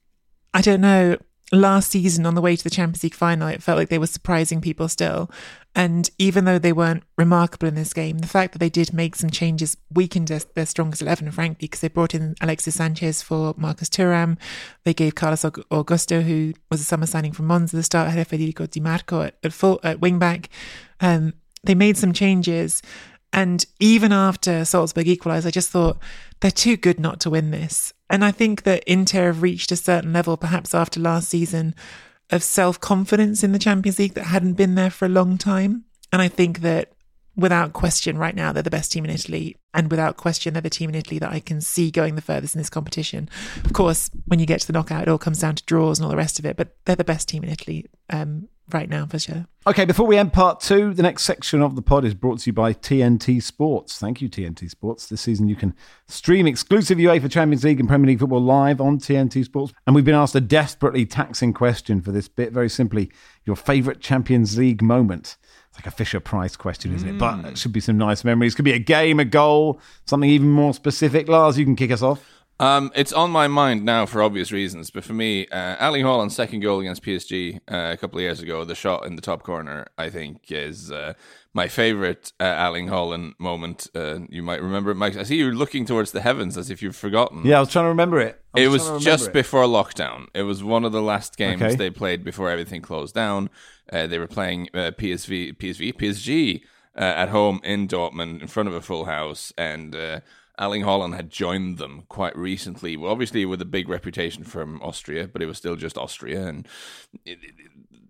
I don't know, last season on the way to the Champions League final, it felt like they were surprising people still. And even though they weren't remarkable in this game, the fact that they did make some changes weakened their, their strongest eleven, frankly, because they brought in Alexis Sanchez for Marcus Thuram. They gave Carlos Augusto, who was a summer signing from Monza, the start ahead of Federico Di Marco at, at, full, at wing back. Um, they made some changes. And even after Salzburg equalised, I just thought they're too good not to win this. And I think that Inter have reached a certain level, perhaps after last season, of self-confidence in the Champions League that hadn't been there for a long time. And I think that without question right now, they're the best team in Italy. And without question, they're the team in Italy that I can see going the furthest in this competition. Of course, when you get to the knockout, it all comes down to draws and all the rest of it. But they're the best team in Italy um, right now, for sure. Okay, before we end part two, the next section of the pod is brought to you by T N T Sports. Thank you, T N T Sports. This season you can stream exclusive UEFA Champions League and Premier League football live on T N T Sports. And we've been asked a desperately taxing question for this bit. Very simply, your favourite Champions League moment. It's like a Fisher-Price question, isn't it? But it should be some nice memories. Could be a game, a goal, something even more specific. Lars, you can kick us off. Um, it's on my mind now for obvious reasons, but for me, uh, Erling Haaland's second goal against P S G uh, a couple of years ago, the shot in the top corner, I think is uh, my favourite uh, Erling Haaland moment. Uh, you might remember it, Mike. I see you're looking towards the heavens as if you've forgotten. Yeah, I was trying to remember it. Was it was just it. before lockdown. It was one of the last games okay. they played before everything closed down. Uh, they were playing uh, P S V, P S V, P S G uh, at home in Dortmund in front of a full house, and uh, Erling Haaland had joined them quite recently, well, obviously with a big reputation from Austria, but it was still just Austria. And it, it,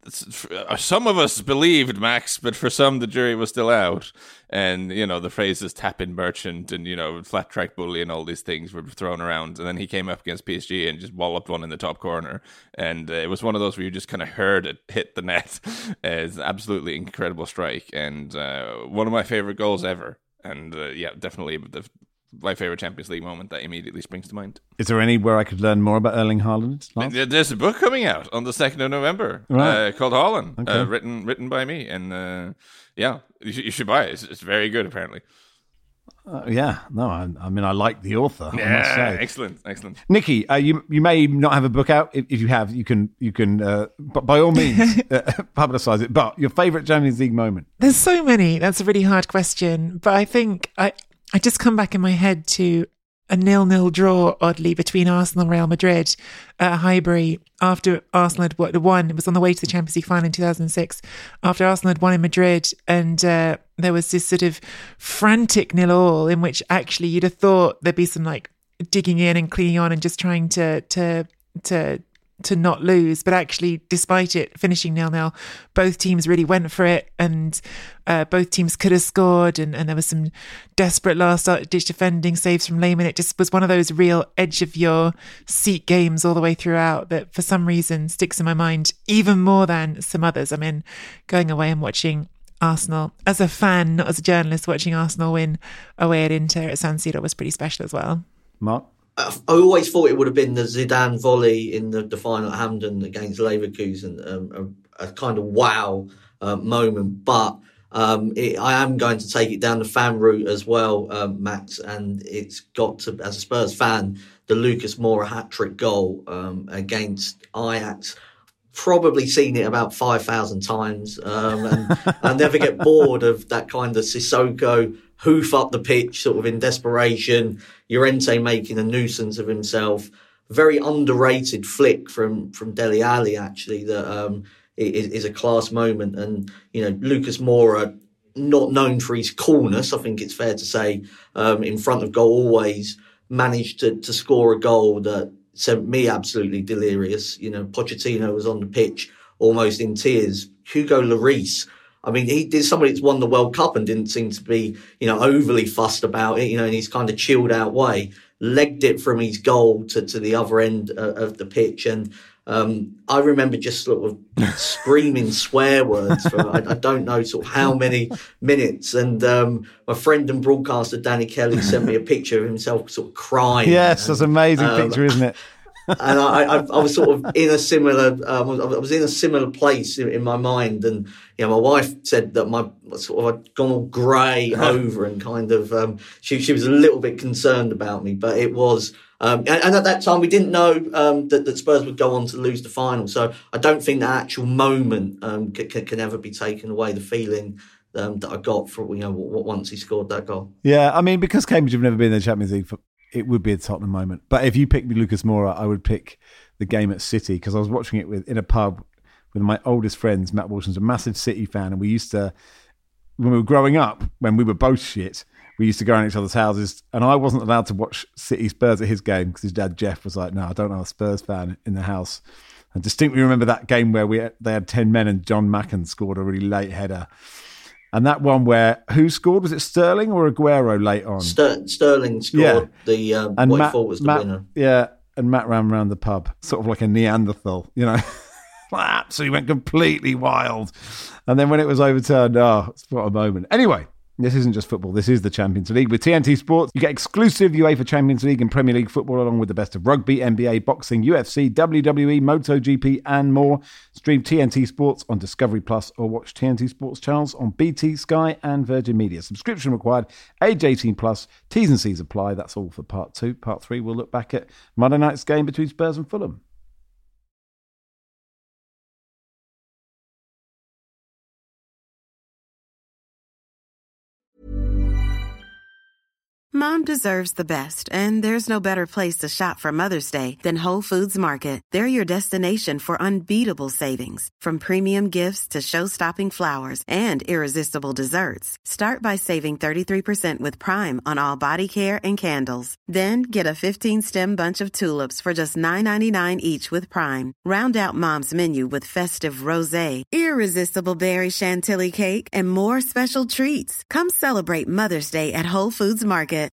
it, some of us believed, Max, but for some, the jury was still out. And, you know, the phrases tap-in merchant and, you know, flat-track bully and all these things were thrown around. And then he came up against P S G and just walloped one in the top corner. And uh, it was one of those where you just kind of heard it hit the net. Uh, it's an absolutely incredible strike. And uh, one of my favorite goals ever. And, uh, yeah, definitely the my favorite Champions League moment that immediately springs to mind. Is there anywhere I could learn more about Erling Haaland? Lars? There's a book coming out on the second of November right. uh, called Haaland, okay. uh, written written by me. And uh, yeah, you should, you should buy it. It's, it's very good, apparently. Uh, yeah, no, I, I mean, I like the author. Yeah, I must say. excellent, excellent. Nikki, uh, you you may not have a book out. If, if you have, you can you can, uh, but by all means, uh, publicise it. But your favourite Champions League moment? There's so many. That's a really hard question. But I think I I just come back in my head to a nil-nil draw, oddly, between Arsenal and Real Madrid at Highbury after Arsenal had won. It was on the way to the Champions League final in two thousand six, after Arsenal had won in Madrid, and uh, there was this sort of frantic nil-all in which actually you'd have thought there'd be some like digging in and cleaning on and just trying to to to to not lose, but actually, despite it finishing nil-nil, both teams really went for it, and uh, both teams could have scored, and, and there was some desperate last-ditch defending saves from Lehmann. It just was one of those real edge-of-your-seat games all the way throughout that, for some reason, sticks in my mind even more than some others. I mean, going away and watching Arsenal, as a fan, not as a journalist, watching Arsenal win away at Inter at San Siro was pretty special as well. Mark? I always thought it would have been the Zidane volley in the, the final at Hampden against Leverkusen, um, a, a kind of wow uh, moment. But um, it, I am going to take it down the fan route as well, um, Max, and it's got to, as a Spurs fan, the Lucas Moura hat-trick goal um, against Ajax. Probably seen it about five thousand times, um, and I never get bored of that kind of Sissoko hoof up the pitch, sort of in desperation. Llorente making a nuisance of himself. Very underrated flick from from Dele Alli, actually, that um, is, is a class moment. And you know, Lucas Moura, not known for his coolness, I think it's fair to say, um, in front of goal, always managed to to score a goal that sent me absolutely delirious. You know, Pochettino was on the pitch almost in tears. Hugo Lloris, I mean, he did somebody that's won the World Cup and didn't seem to be, you know, overly fussed about it, you know, in his kind of chilled out way, legged it from his goal to, to the other end uh, of the pitch. And um, I remember just sort of screaming swear words for, I, I don't know, sort of how many minutes. And um, my friend and broadcaster, Danny Kelly, sent me a picture of himself sort of crying. Yes, and, that's an amazing um, picture, isn't it? and I, I, I was sort of in a similar, um, I was in a similar place in, in my mind, and you know, my wife said that my sort of I'd gone all grey over, and kind of um, she she was a little bit concerned about me, but it was, um, and, and at that time we didn't know um, that, that Spurs would go on to lose the final, so I don't think that actual moment um, can, can, can ever be taken away. The feeling um, that I got for you know once he scored that goal. Yeah, I mean, because Cambridge have never been in the Champions League for. It would be a Tottenham moment. But if you picked Lucas Moura, I would pick the game at City, because I was watching it with in a pub with my oldest friends. Matt Walsham's a massive City fan, and we used to, when we were growing up, when we were both shit, we used to go around each other's houses, and I wasn't allowed to watch City Spurs at his game because his dad Jeff was like, no, I don't know a Spurs fan in the house. I distinctly remember that game where we they had ten men and John Macken scored a really late header. And that one where, who scored? Was it Sterling or Aguero late on? Ster- Sterling scored yeah. the, um, and what Matt, I thought was the Matt, winner. Yeah, and Matt ran around the pub, sort of like a Neanderthal, you know. So he went completely wild. And then when it was overturned, oh, what a moment. Anyway, this isn't just football. This is the Champions League. With T N T Sports, you get exclusive UEFA Champions League and Premier League football, along with the best of rugby, N B A, boxing, U F C, W W E, MotoGP, and more. Stream T N T Sports on Discovery Plus, or watch T N T Sports channels on B T, Sky, and Virgin Media. Subscription required, age eighteen plus. T's and C's apply. That's all for part two. Part three, we'll look back at Monday night's game between Spurs and Fulham. Mom deserves the best, and there's no better place to shop for Mother's Day than Whole Foods Market. They're your destination for unbeatable savings, from premium gifts to show-stopping flowers and irresistible desserts. Start by saving thirty-three percent with Prime on all body care and candles. Then get a fifteen-stem bunch of tulips for just nine ninety-nine each with Prime. Round out Mom's menu with festive rosé, irresistible berry chantilly cake, and more special treats. Come celebrate Mother's Day at Whole Foods Market.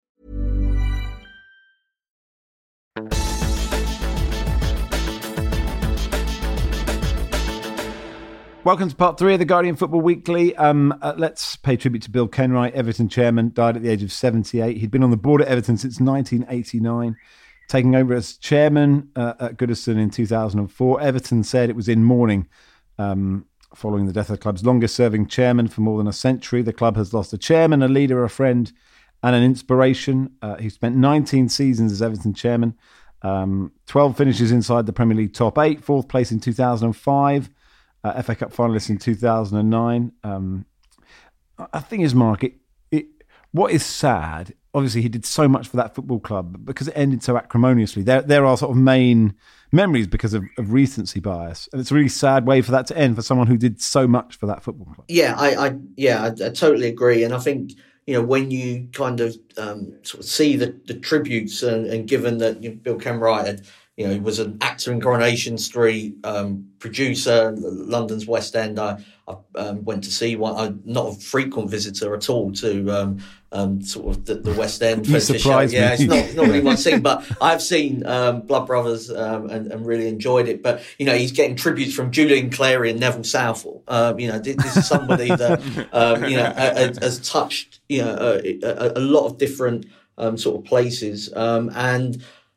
Welcome to part three of the Guardian Football Weekly. Um, uh, let's pay tribute to Bill Kenwright, Everton chairman, died at the age of seventy-eight. He'd been on the board at Everton since nineteen eighty-nine, taking over as chairman uh, at Goodison in two thousand four. Everton said it was in mourning um, following the death of the club's longest-serving chairman for more than a century. The club has lost a chairman, a leader, a friend, and an inspiration. Uh, he spent nineteen seasons as Everton chairman, um, twelve finishes inside the Premier League top eight, fourth place in two thousand five, uh, F A Cup finalist in two thousand nine. Um, I think is Mark, it, it, what is sad obviously he did so much for that football club, but because it ended so acrimoniously, there there are sort of main memories because of, of recency bias, and it's a really sad way for that to end for someone who did so much for that football club. Yeah, I, I yeah, I, I totally agree, and I think, you know, when you kind of um, sort of see the, the tributes, and, and given that, you know, Bill Kenwright had, you know, he was an actor in Coronation Street, um, producer, London's West End. I, I um, went to see one. I'm not a frequent visitor at all to um, um, sort of the, the West End. You surprised me. Yeah, it's not, it's not really my scene, but I've seen um, Blood Brothers um, and, and really enjoyed it. But, you know, he's getting tributes from Julian Clary and Neville Southall. Um, you know, this, this is somebody that, um, you know, has, has touched, you know, a, a, a lot of different um, sort of places. Um, and,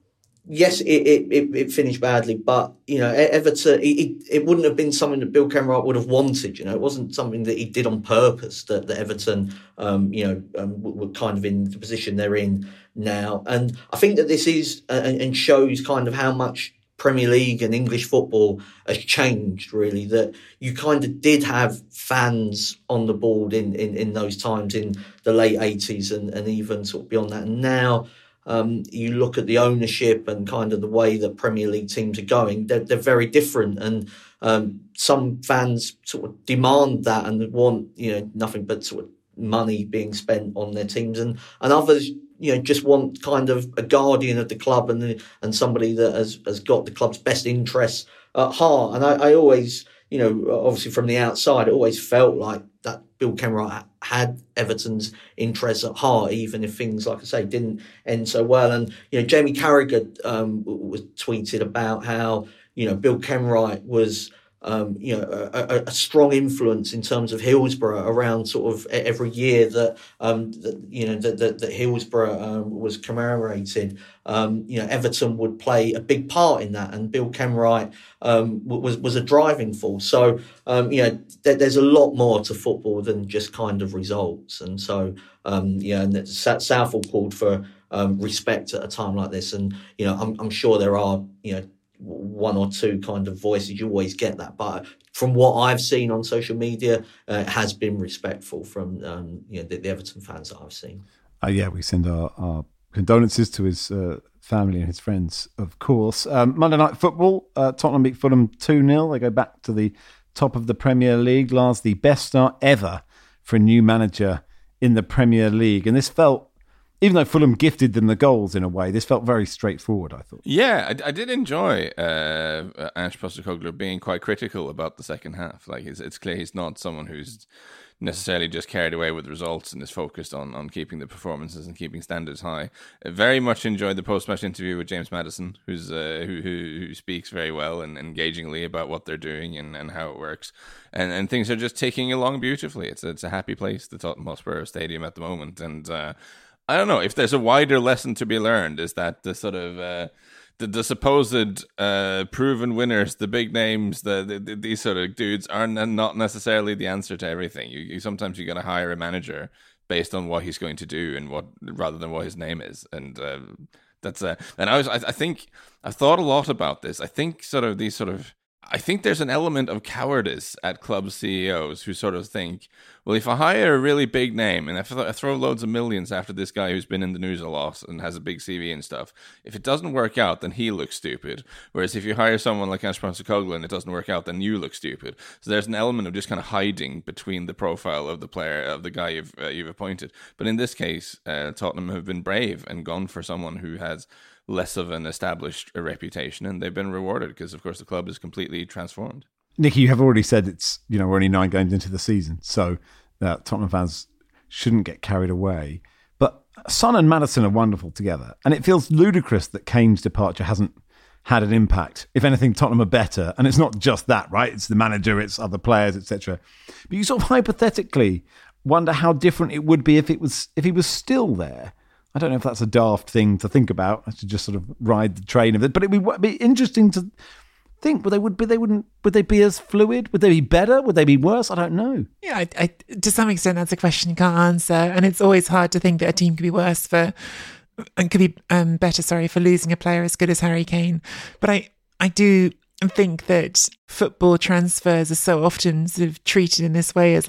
Yes, it, it, it finished badly, but, you know, Everton, it, it wouldn't have been something that Bill Kenwright would have wanted. You know, it wasn't something that he did on purpose, that, that Everton, um, you know, um, were kind of in the position they're in now. And I think that this is, uh, and shows kind of how much Premier League and English football has changed, really, that you kind of did have fans on the board in, in, in those times in the late eighties and, and even sort of beyond that. And now, Um, you look at the ownership and kind of the way that Premier League teams are going, they're, they're very different. And um, some fans sort of demand that and want, you know, nothing but sort of money being spent on their teams. And, and others, you know, just want kind of a guardian of the club and and somebody that has, has got the club's best interests at heart. And I, I always, you know, obviously from the outside, it always felt like that Bill Kenwright had Everton's interests at heart, even if things, like I say, didn't end so well. And, you know, Jamie Carragher um, was tweeted about how, you know, Bill Kenwright was, um, you know, a, a strong influence in terms of Hillsborough around sort of every year that, um, that you know, that, that, that Hillsborough um, was commemorated. Um, you know, Everton would play a big part in that, and Bill Kenwright um, was was a driving force. So, um, you know, th- there's a lot more to football than just kind of results. And so, um, yeah, and Southall called for um, respect at a time like this. And, you know, I'm, I'm sure there are, you know, one or two kind of voices. You always get that, but from what I've seen on social media, uh, it has been respectful from um, you know the, the Everton fans that I've seen. Uh, yeah, we send our, our condolences to his uh, family and his friends, of course. Um, Monday Night Football, uh, Tottenham beat Fulham two nil. They go back to the top of the Premier League. Lars, the best start ever for a new manager in the Premier League, and this felt, even though Fulham gifted them the goals in a way, this felt very straightforward, I thought. Yeah, I, I did enjoy uh, Ange Postecoglou being quite critical about the second half. Like, it's, it's clear he's not someone who's necessarily just carried away with results and is focused on, on keeping the performances and keeping standards high. I very much enjoyed the post-match interview with James Maddison, who's uh, who, who who speaks very well and engagingly about what they're doing and, and how it works. And and things are just ticking along beautifully. It's a, it's a happy place, the Tottenham Hotspur Stadium at the moment. And uh, I don't know if there's a wider lesson to be learned, is that the sort of uh, the, the supposed uh, proven winners, the big names, the, the, the these sort of dudes are n- not necessarily the answer to everything. You, you sometimes you got to hire a manager based on what he's going to do and what rather than what his name is, and uh, that's uh, and I was I, I think I've thought a lot about this. I think sort of these sort of. I think there's an element of cowardice at club C E Os who sort of think, well, if I hire a really big name and if I throw loads of millions after this guy who's been in the news a lot and has a big C V and stuff, if it doesn't work out, then he looks stupid. Whereas if you hire someone like Ange Postecoglou and it doesn't work out, then you look stupid. So there's an element of just kind of hiding between the profile of the player, of the guy you've uh, you've appointed. But in this case, uh, Tottenham have been brave and gone for someone who has less of an established reputation, and they've been rewarded because, of course, the club is completely transformed. Nicky, you have already said it's, you know, we're only nine games into the season, so uh, Tottenham fans shouldn't get carried away. But Son and Maddison are wonderful together, and it feels ludicrous that Kane's departure hasn't had an impact. If anything, Tottenham are better, and it's not just that, right? It's the manager, it's other players, et cetera. But you sort of hypothetically wonder how different it would be if it was if he was still there. I don't know if that's a daft thing to think about. I should just sort of ride the train of it. But it would be interesting to think. Would they would be they wouldn't would they be as fluid? Would they be better? Would they be worse? I don't know. Yeah, I, I, to some extent, that's a question you can't answer, and it's always hard to think that a team could be worse for and could be um, better. Sorry, for losing a player as good as Harry Kane. But I I do think that football transfers are so often sort of treated in this way as like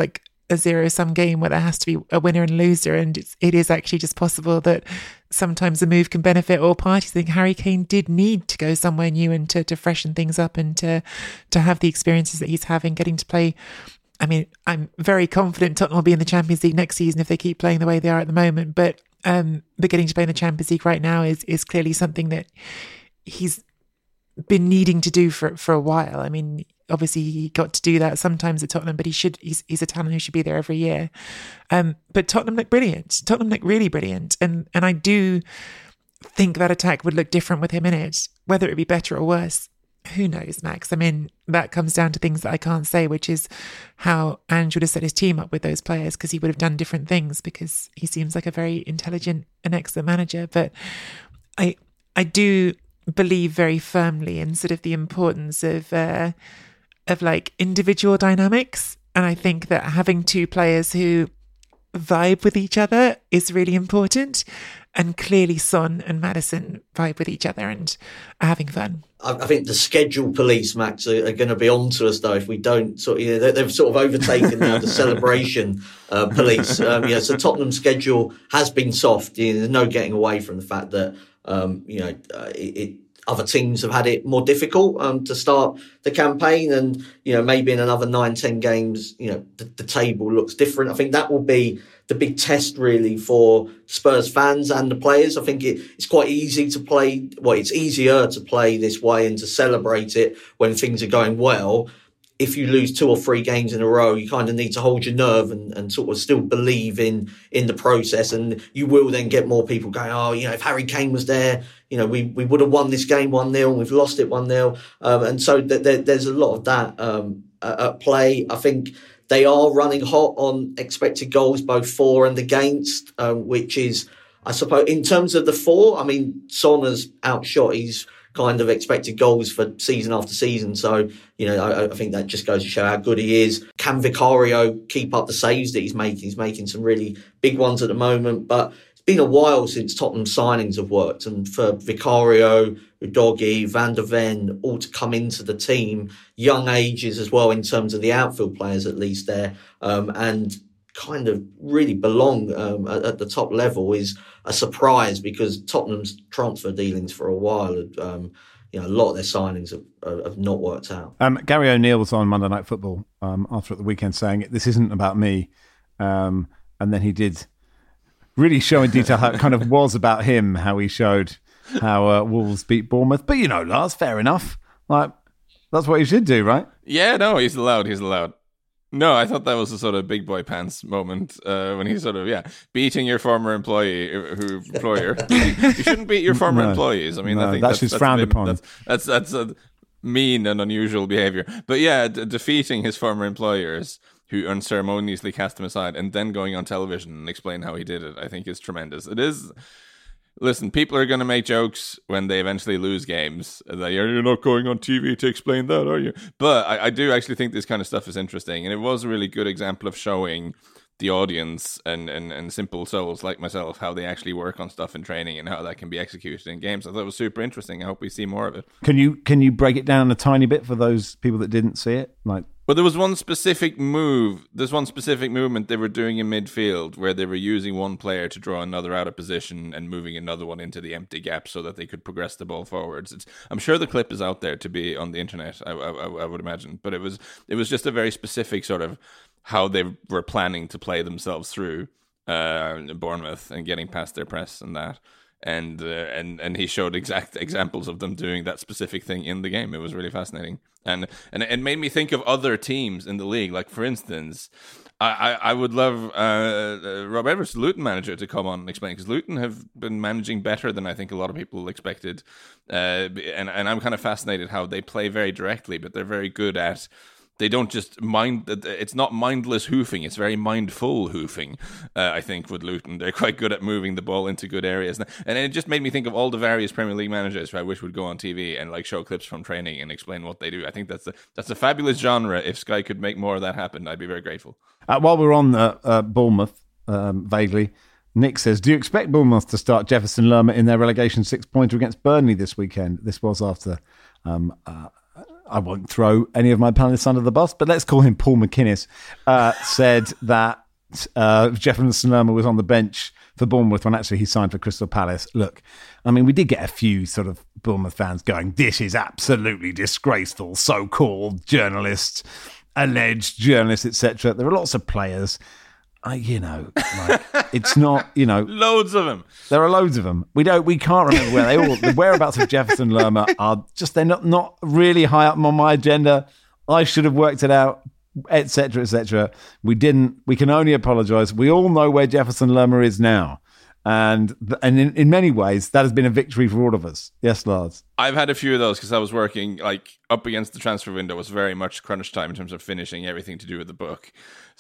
a zero-sum game where there has to be a winner and loser, and it's, it is actually just possible that sometimes a move can benefit all parties. I think Harry Kane did need to go somewhere new and to, to freshen things up and to to have the experiences that he's having, getting to play. I mean, I'm very confident Tottenham will be in the Champions League next season if they keep playing the way they are at the moment, but um, but getting to play in the Champions League right now is is clearly something that he's been needing to do for, for a while. I mean, obviously he got to do that sometimes at Tottenham, but he should, he's, he's a talent who should be there every year. Um, but Tottenham look brilliant. Tottenham look really brilliant. And, and I do think that attack would look different with him in it. Whether it would be better or worse, who knows, Max? I mean, that comes down to things that I can't say, which is how Ange would have set his team up with those players, because he would have done different things, because he seems like a very intelligent and excellent manager. But I, I do believe very firmly in sort of the importance of, uh, of like individual dynamics. And I think that having two players who vibe with each other is really important. And clearly Son and Maddison vibe with each other and are having fun. I think the schedule police, Max, are, are going to be on to us, though, if we don't sort of, you know, they've sort of overtaken now the celebration uh, police. Um, you know, so Tottenham's schedule has been soft. You know, there's no getting away from the fact that, um, you know, uh, it, it other teams have had it more difficult um, to start the campaign, and you know maybe in another nine, ten games, you know the, the table looks different. I think that will be the big test really for Spurs fans and the players. I think it, it's quite easy to play. Well, it's easier to play this way and to celebrate it when things are going well. If you lose two or three games in a row, you kind of need to hold your nerve and, and sort of still believe in in the process. And you will then get more people going, oh, you know, if Harry Kane was there, you know, we, we would have won this game one nil and we've lost it one nil. Um, and so th- th- there's a lot of that um, at, at play. I think they are running hot on expected goals, both for and against, um, which is, I suppose, in terms of the for, I mean, Son has outshot his kind of expected goals for season after season. So, you know, I, I think that just goes to show how good he is. Can Vicario keep up the saves that he's making? He's making some really big ones at the moment, but it's been a while since Tottenham signings have worked. And for Vicario, Udogie, Van der Ven, all to come into the team, young ages as well in terms of the outfield players at least there, um, and kind of really belong um, at, at the top level is a surprise, because Tottenham's transfer dealings for a while, um, you know, a lot of their signings have, have not worked out. Um, Gary O'Neill was on Monday Night Football um, after at the weekend saying, this isn't about me. Um, and then he did really show in detail how it kind of was about him, how he showed how uh, Wolves beat Bournemouth. But, you know, Lars, fair enough. Like, that's what he should do, right? Yeah, no, he's allowed, he's allowed. No, I thought that was a sort of big boy pants moment uh, when he's sort of, yeah, beating your former employee, who employer. You shouldn't beat your former no, employees. I mean, no, I think that's, that's just that's frowned been, upon. That's that's, that's a mean and unusual behavior. But yeah, de- defeating his former employers who unceremoniously cast him aside and then going on television and explain how he did it, I think is tremendous. It is. Listen, people are going to make jokes when they eventually lose games. Like, you're not going on T V to explain that, are you? But I, I do actually think this kind of stuff is interesting. And it was a really good example of showing the audience and, and, and simple souls like myself how they actually work on stuff in training and how that can be executed in games. I thought it was super interesting. I hope we see more of it. Can you can you break it down a tiny bit for those people that didn't see it? Like, Well, there was one specific move, there's one specific movement they were doing in midfield where they were using one player to draw another out of position and moving another one into the empty gap so that they could progress the ball forwards. It's, I'm sure the clip is out there to be on the internet, I, I, I would imagine. But it was it was just a very specific sort of how they were planning to play themselves through uh, Bournemouth and getting past their press and that. And uh, and and he showed exact examples of them doing that specific thing in the game. It was really fascinating, and and it made me think of other teams in the league. Like, for instance, I, I, I would love uh, uh, Rob Edwards, the Luton manager, to come on and explain, because Luton have been managing better than I think a lot of people expected, uh, and and I'm kind of fascinated how they play very directly, but they're very good at. They don't just mind, it's not mindless hoofing, it's very mindful hoofing, uh, I think, with Luton. They're quite good at moving the ball into good areas. And it just made me think of all the various Premier League managers who I wish would go on T V and like show clips from training and explain what they do. I think that's a, that's a fabulous genre. If Sky could make more of that happen, I'd be very grateful. Uh, while we're on uh, uh, Bournemouth, um, vaguely, Nick says, do you expect Bournemouth to start Jefferson Lerma in their relegation six-pointer against Burnley this weekend? This was after... Um, uh, I won't throw any of my panelists under the bus, but let's call him Paul McInnes, uh, said that uh, Jefferson Lerma was on the bench for Bournemouth when actually he signed for Crystal Palace. Look, I mean, we did get a few sort of Bournemouth fans going, this is absolutely disgraceful, so-called journalists, alleged journalists, et cetera. There are lots of players. I, you know, like, it's not, you know, loads of them. There are loads of them. We don't, we can't remember where they all. The whereabouts of Jefferson Lerma are just they're not not really high up on my agenda. I should have worked it out, et cetera, et cetera. We didn't. We can only apologise. We all know where Jefferson Lerma is now, and and in, in many ways that has been a victory for all of us. Yes, Lars. I've had a few of those because I was working like up against the transfer window. It was very much crunch time in terms of finishing everything to do with the book.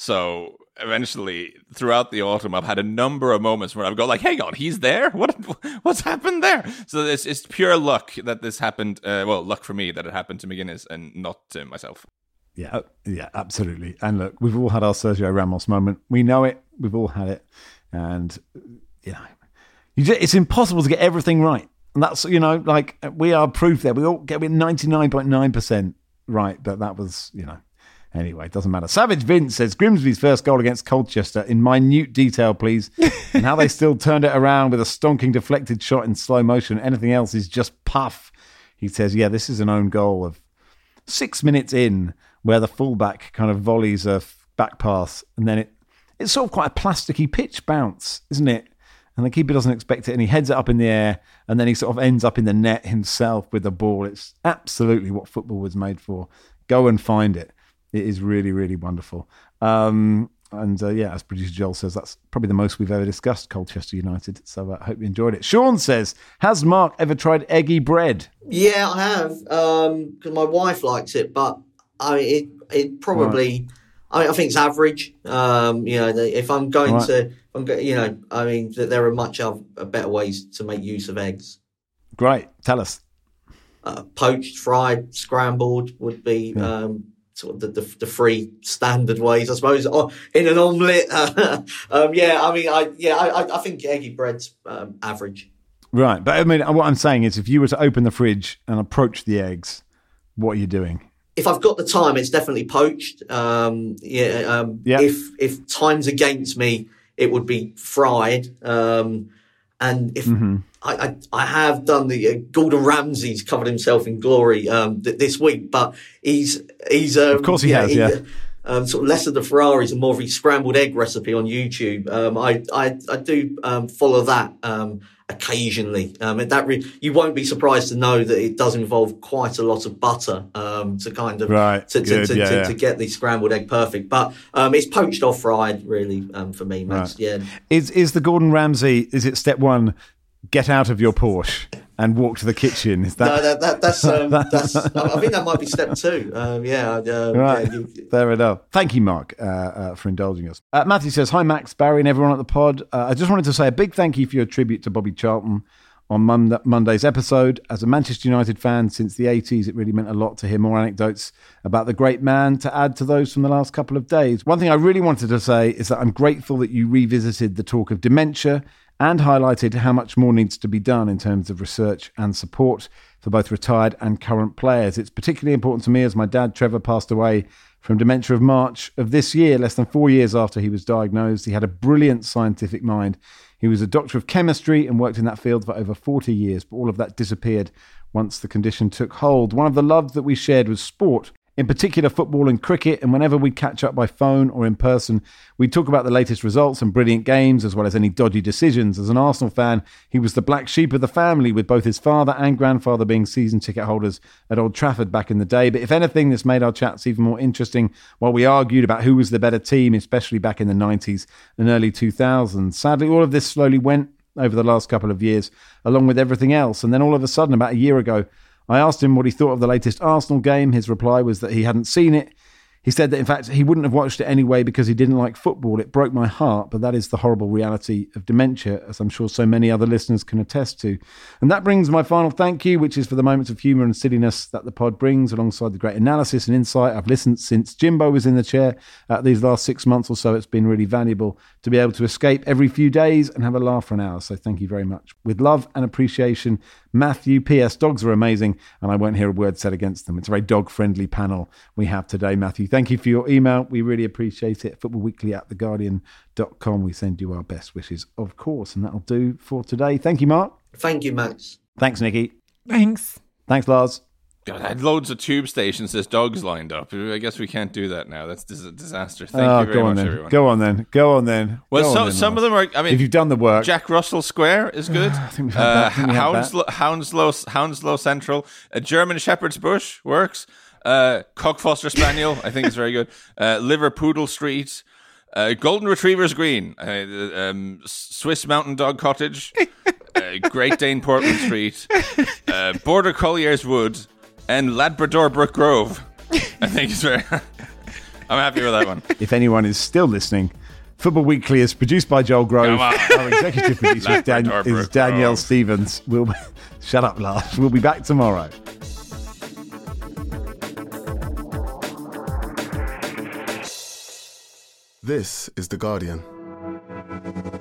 So eventually, throughout the autumn, I've had a number of moments where I've gone like, "Hang on, he's there? What? What's happened there?" So it's it's pure luck that this happened. Uh, well, luck for me that it happened to McGuinness and not to myself. Yeah, yeah, absolutely. And look, we've all had our Sergio Ramos moment. We know it. We've all had it, and you know, you just, it's impossible to get everything right. And that's, you know, like we are proof there. We all get ninety-nine point nine percent right, but that was, you know. Anyway, it doesn't matter. Savage Vince says, Grimsby's first goal against Colchester in minute detail, please. And how they still turned it around with a stonking deflected shot in slow motion. Anything else is just puff. He says, yeah, this is an own goal of six minutes in where the fullback kind of volleys a back pass. And then it it's sort of quite a plasticky pitch bounce, isn't it? And the keeper doesn't expect it. And he heads it up in the air. And then he sort of ends up in the net himself with the ball. It's absolutely what football was made for. Go and find it. It is really, really wonderful. Um, and uh, yeah, as producer Joel says, that's probably the most we've ever discussed Colchester United. So I uh, hope you enjoyed it. Sean says, has Mark ever tried eggy bread? Yeah, I have. Because um, my wife likes it, but I it it probably, right. I, I think it's average. Um, you know, if I'm going right. to, if I'm go, you know, I mean, there are much of, better ways to make use of eggs. Great. Tell us. Uh, poached, fried, scrambled would be... Yeah. Um, sort of the, the, the three standard ways, I suppose, oh, in an omelette. um, yeah, I mean, I yeah, I, I think eggy bread's um, average. Right, but I mean, what I'm saying is, if you were to open the fridge and approach the eggs, what are you doing? If I've got the time, it's definitely poached. Um, yeah, um, yeah. If if time's against me, it would be fried. Um, and if mm-hmm. I, I, I have done the uh, Gordon Ramsay's covered himself in glory um, th- this week, but he's he's um, of course he yeah, has, he, yeah. Um, sort of less of the Ferraris and more of his scrambled egg recipe on YouTube. Um, I, I I do um, follow that um, occasionally. Um, and that re- you won't be surprised to know that it does involve quite a lot of butter um, to kind of right. to, to, to, yeah, to, yeah. to get the scrambled egg perfect. But um, it's poached or fried, really, um, for me, Max. Right. Yeah. Is is the Gordon Ramsay? Is it step one? Get out of your Porsche and walk to the kitchen. Is that? No, that, that that's um, that's. I think that might be step two. Um, yeah, uh, right. Yeah, you, Fair enough. Thank you, Mark, uh, uh, for indulging us. Uh, Matthew says, "Hi, Max, Barry, and everyone at the pod. Uh, I just wanted to say a big thank you for your tribute to Bobby Charlton on Mon- Monday's episode. As a Manchester United fan since the eighties, it really meant a lot to hear more anecdotes about the great man to add to those from the last couple of days. One thing I really wanted to say is that I'm grateful that you revisited the talk of dementia and highlighted how much more needs to be done in terms of research and support for both retired and current players. It's particularly important to me as my dad, Trevor, passed away from dementia of March of this year, less than four years after he was diagnosed. He had a brilliant scientific mind. He was a doctor of chemistry and worked in that field for over forty years, but all of that disappeared once the condition took hold. One of the loves that we shared was sport, in particular football and cricket, and whenever we catch up by phone or in person, we talk about the latest results and brilliant games, as well as any dodgy decisions. As an Arsenal fan, he was the black sheep of the family, with both his father and grandfather being season ticket holders at Old Trafford back in the day. But if anything, this made our chats even more interesting while we argued about who was the better team, especially back in the nineties and early two thousands. Sadly, all of this slowly went over the last couple of years, along with everything else. And then all of a sudden, about a year ago, I asked him what he thought of the latest Arsenal game. His reply was that he hadn't seen it. He said that, in fact, he wouldn't have watched it anyway because he didn't like football. It broke my heart, but that is the horrible reality of dementia, as I'm sure so many other listeners can attest to. And that brings my final thank you, which is for the moments of humour and silliness that the pod brings, alongside the great analysis and insight. I've listened since Jimbo was in the chair uh, these last six months or so. It's been really valuable to be able to escape every few days and have a laugh for an hour. So thank you very much. With love and appreciation, Matthew, P S dogs are amazing and I won't hear a word said against them. It's a very dog-friendly panel we have today, Matthew. Thank you for your email. We really appreciate it. Football Weekly at the guardian dot com. We send you our best wishes, of course, and that'll do for today. Thank you, Mark. Thank you, Max. Thanks, Nikki. Thanks. Thanks, Lars. God, I had loads of tube stations as dogs lined up. I guess we can't do that now. That's dis- a disaster. Thank oh, you very go on much, then. everyone. Go on then. Go on then. Well, go so, on then, some Lars. of them are. I mean, if you've done the work, Jack Russell Square is good. I think we've had uh, that. I think we had Hounslow, that. Hounslow, Hounslow Central, a German Shepherd's Bush works. Uh, Cockfoster Spaniel, I think is very good. Uh, Liverpoodle Street, uh, Golden Retrievers Green, uh, um, Swiss Mountain Dog Cottage, uh, Great Dane Portland Street, uh, Border Collier's Wood, and Labrador Brook Grove. I think it's very. I'm happy with that one. If anyone is still listening, Football Weekly is produced by Joel Grove. Come on. Our executive producer is, Dan- Labrador is Brook Danielle Grove. Stevens. We'll shut up, Lars. We'll be back tomorrow. This is The Guardian.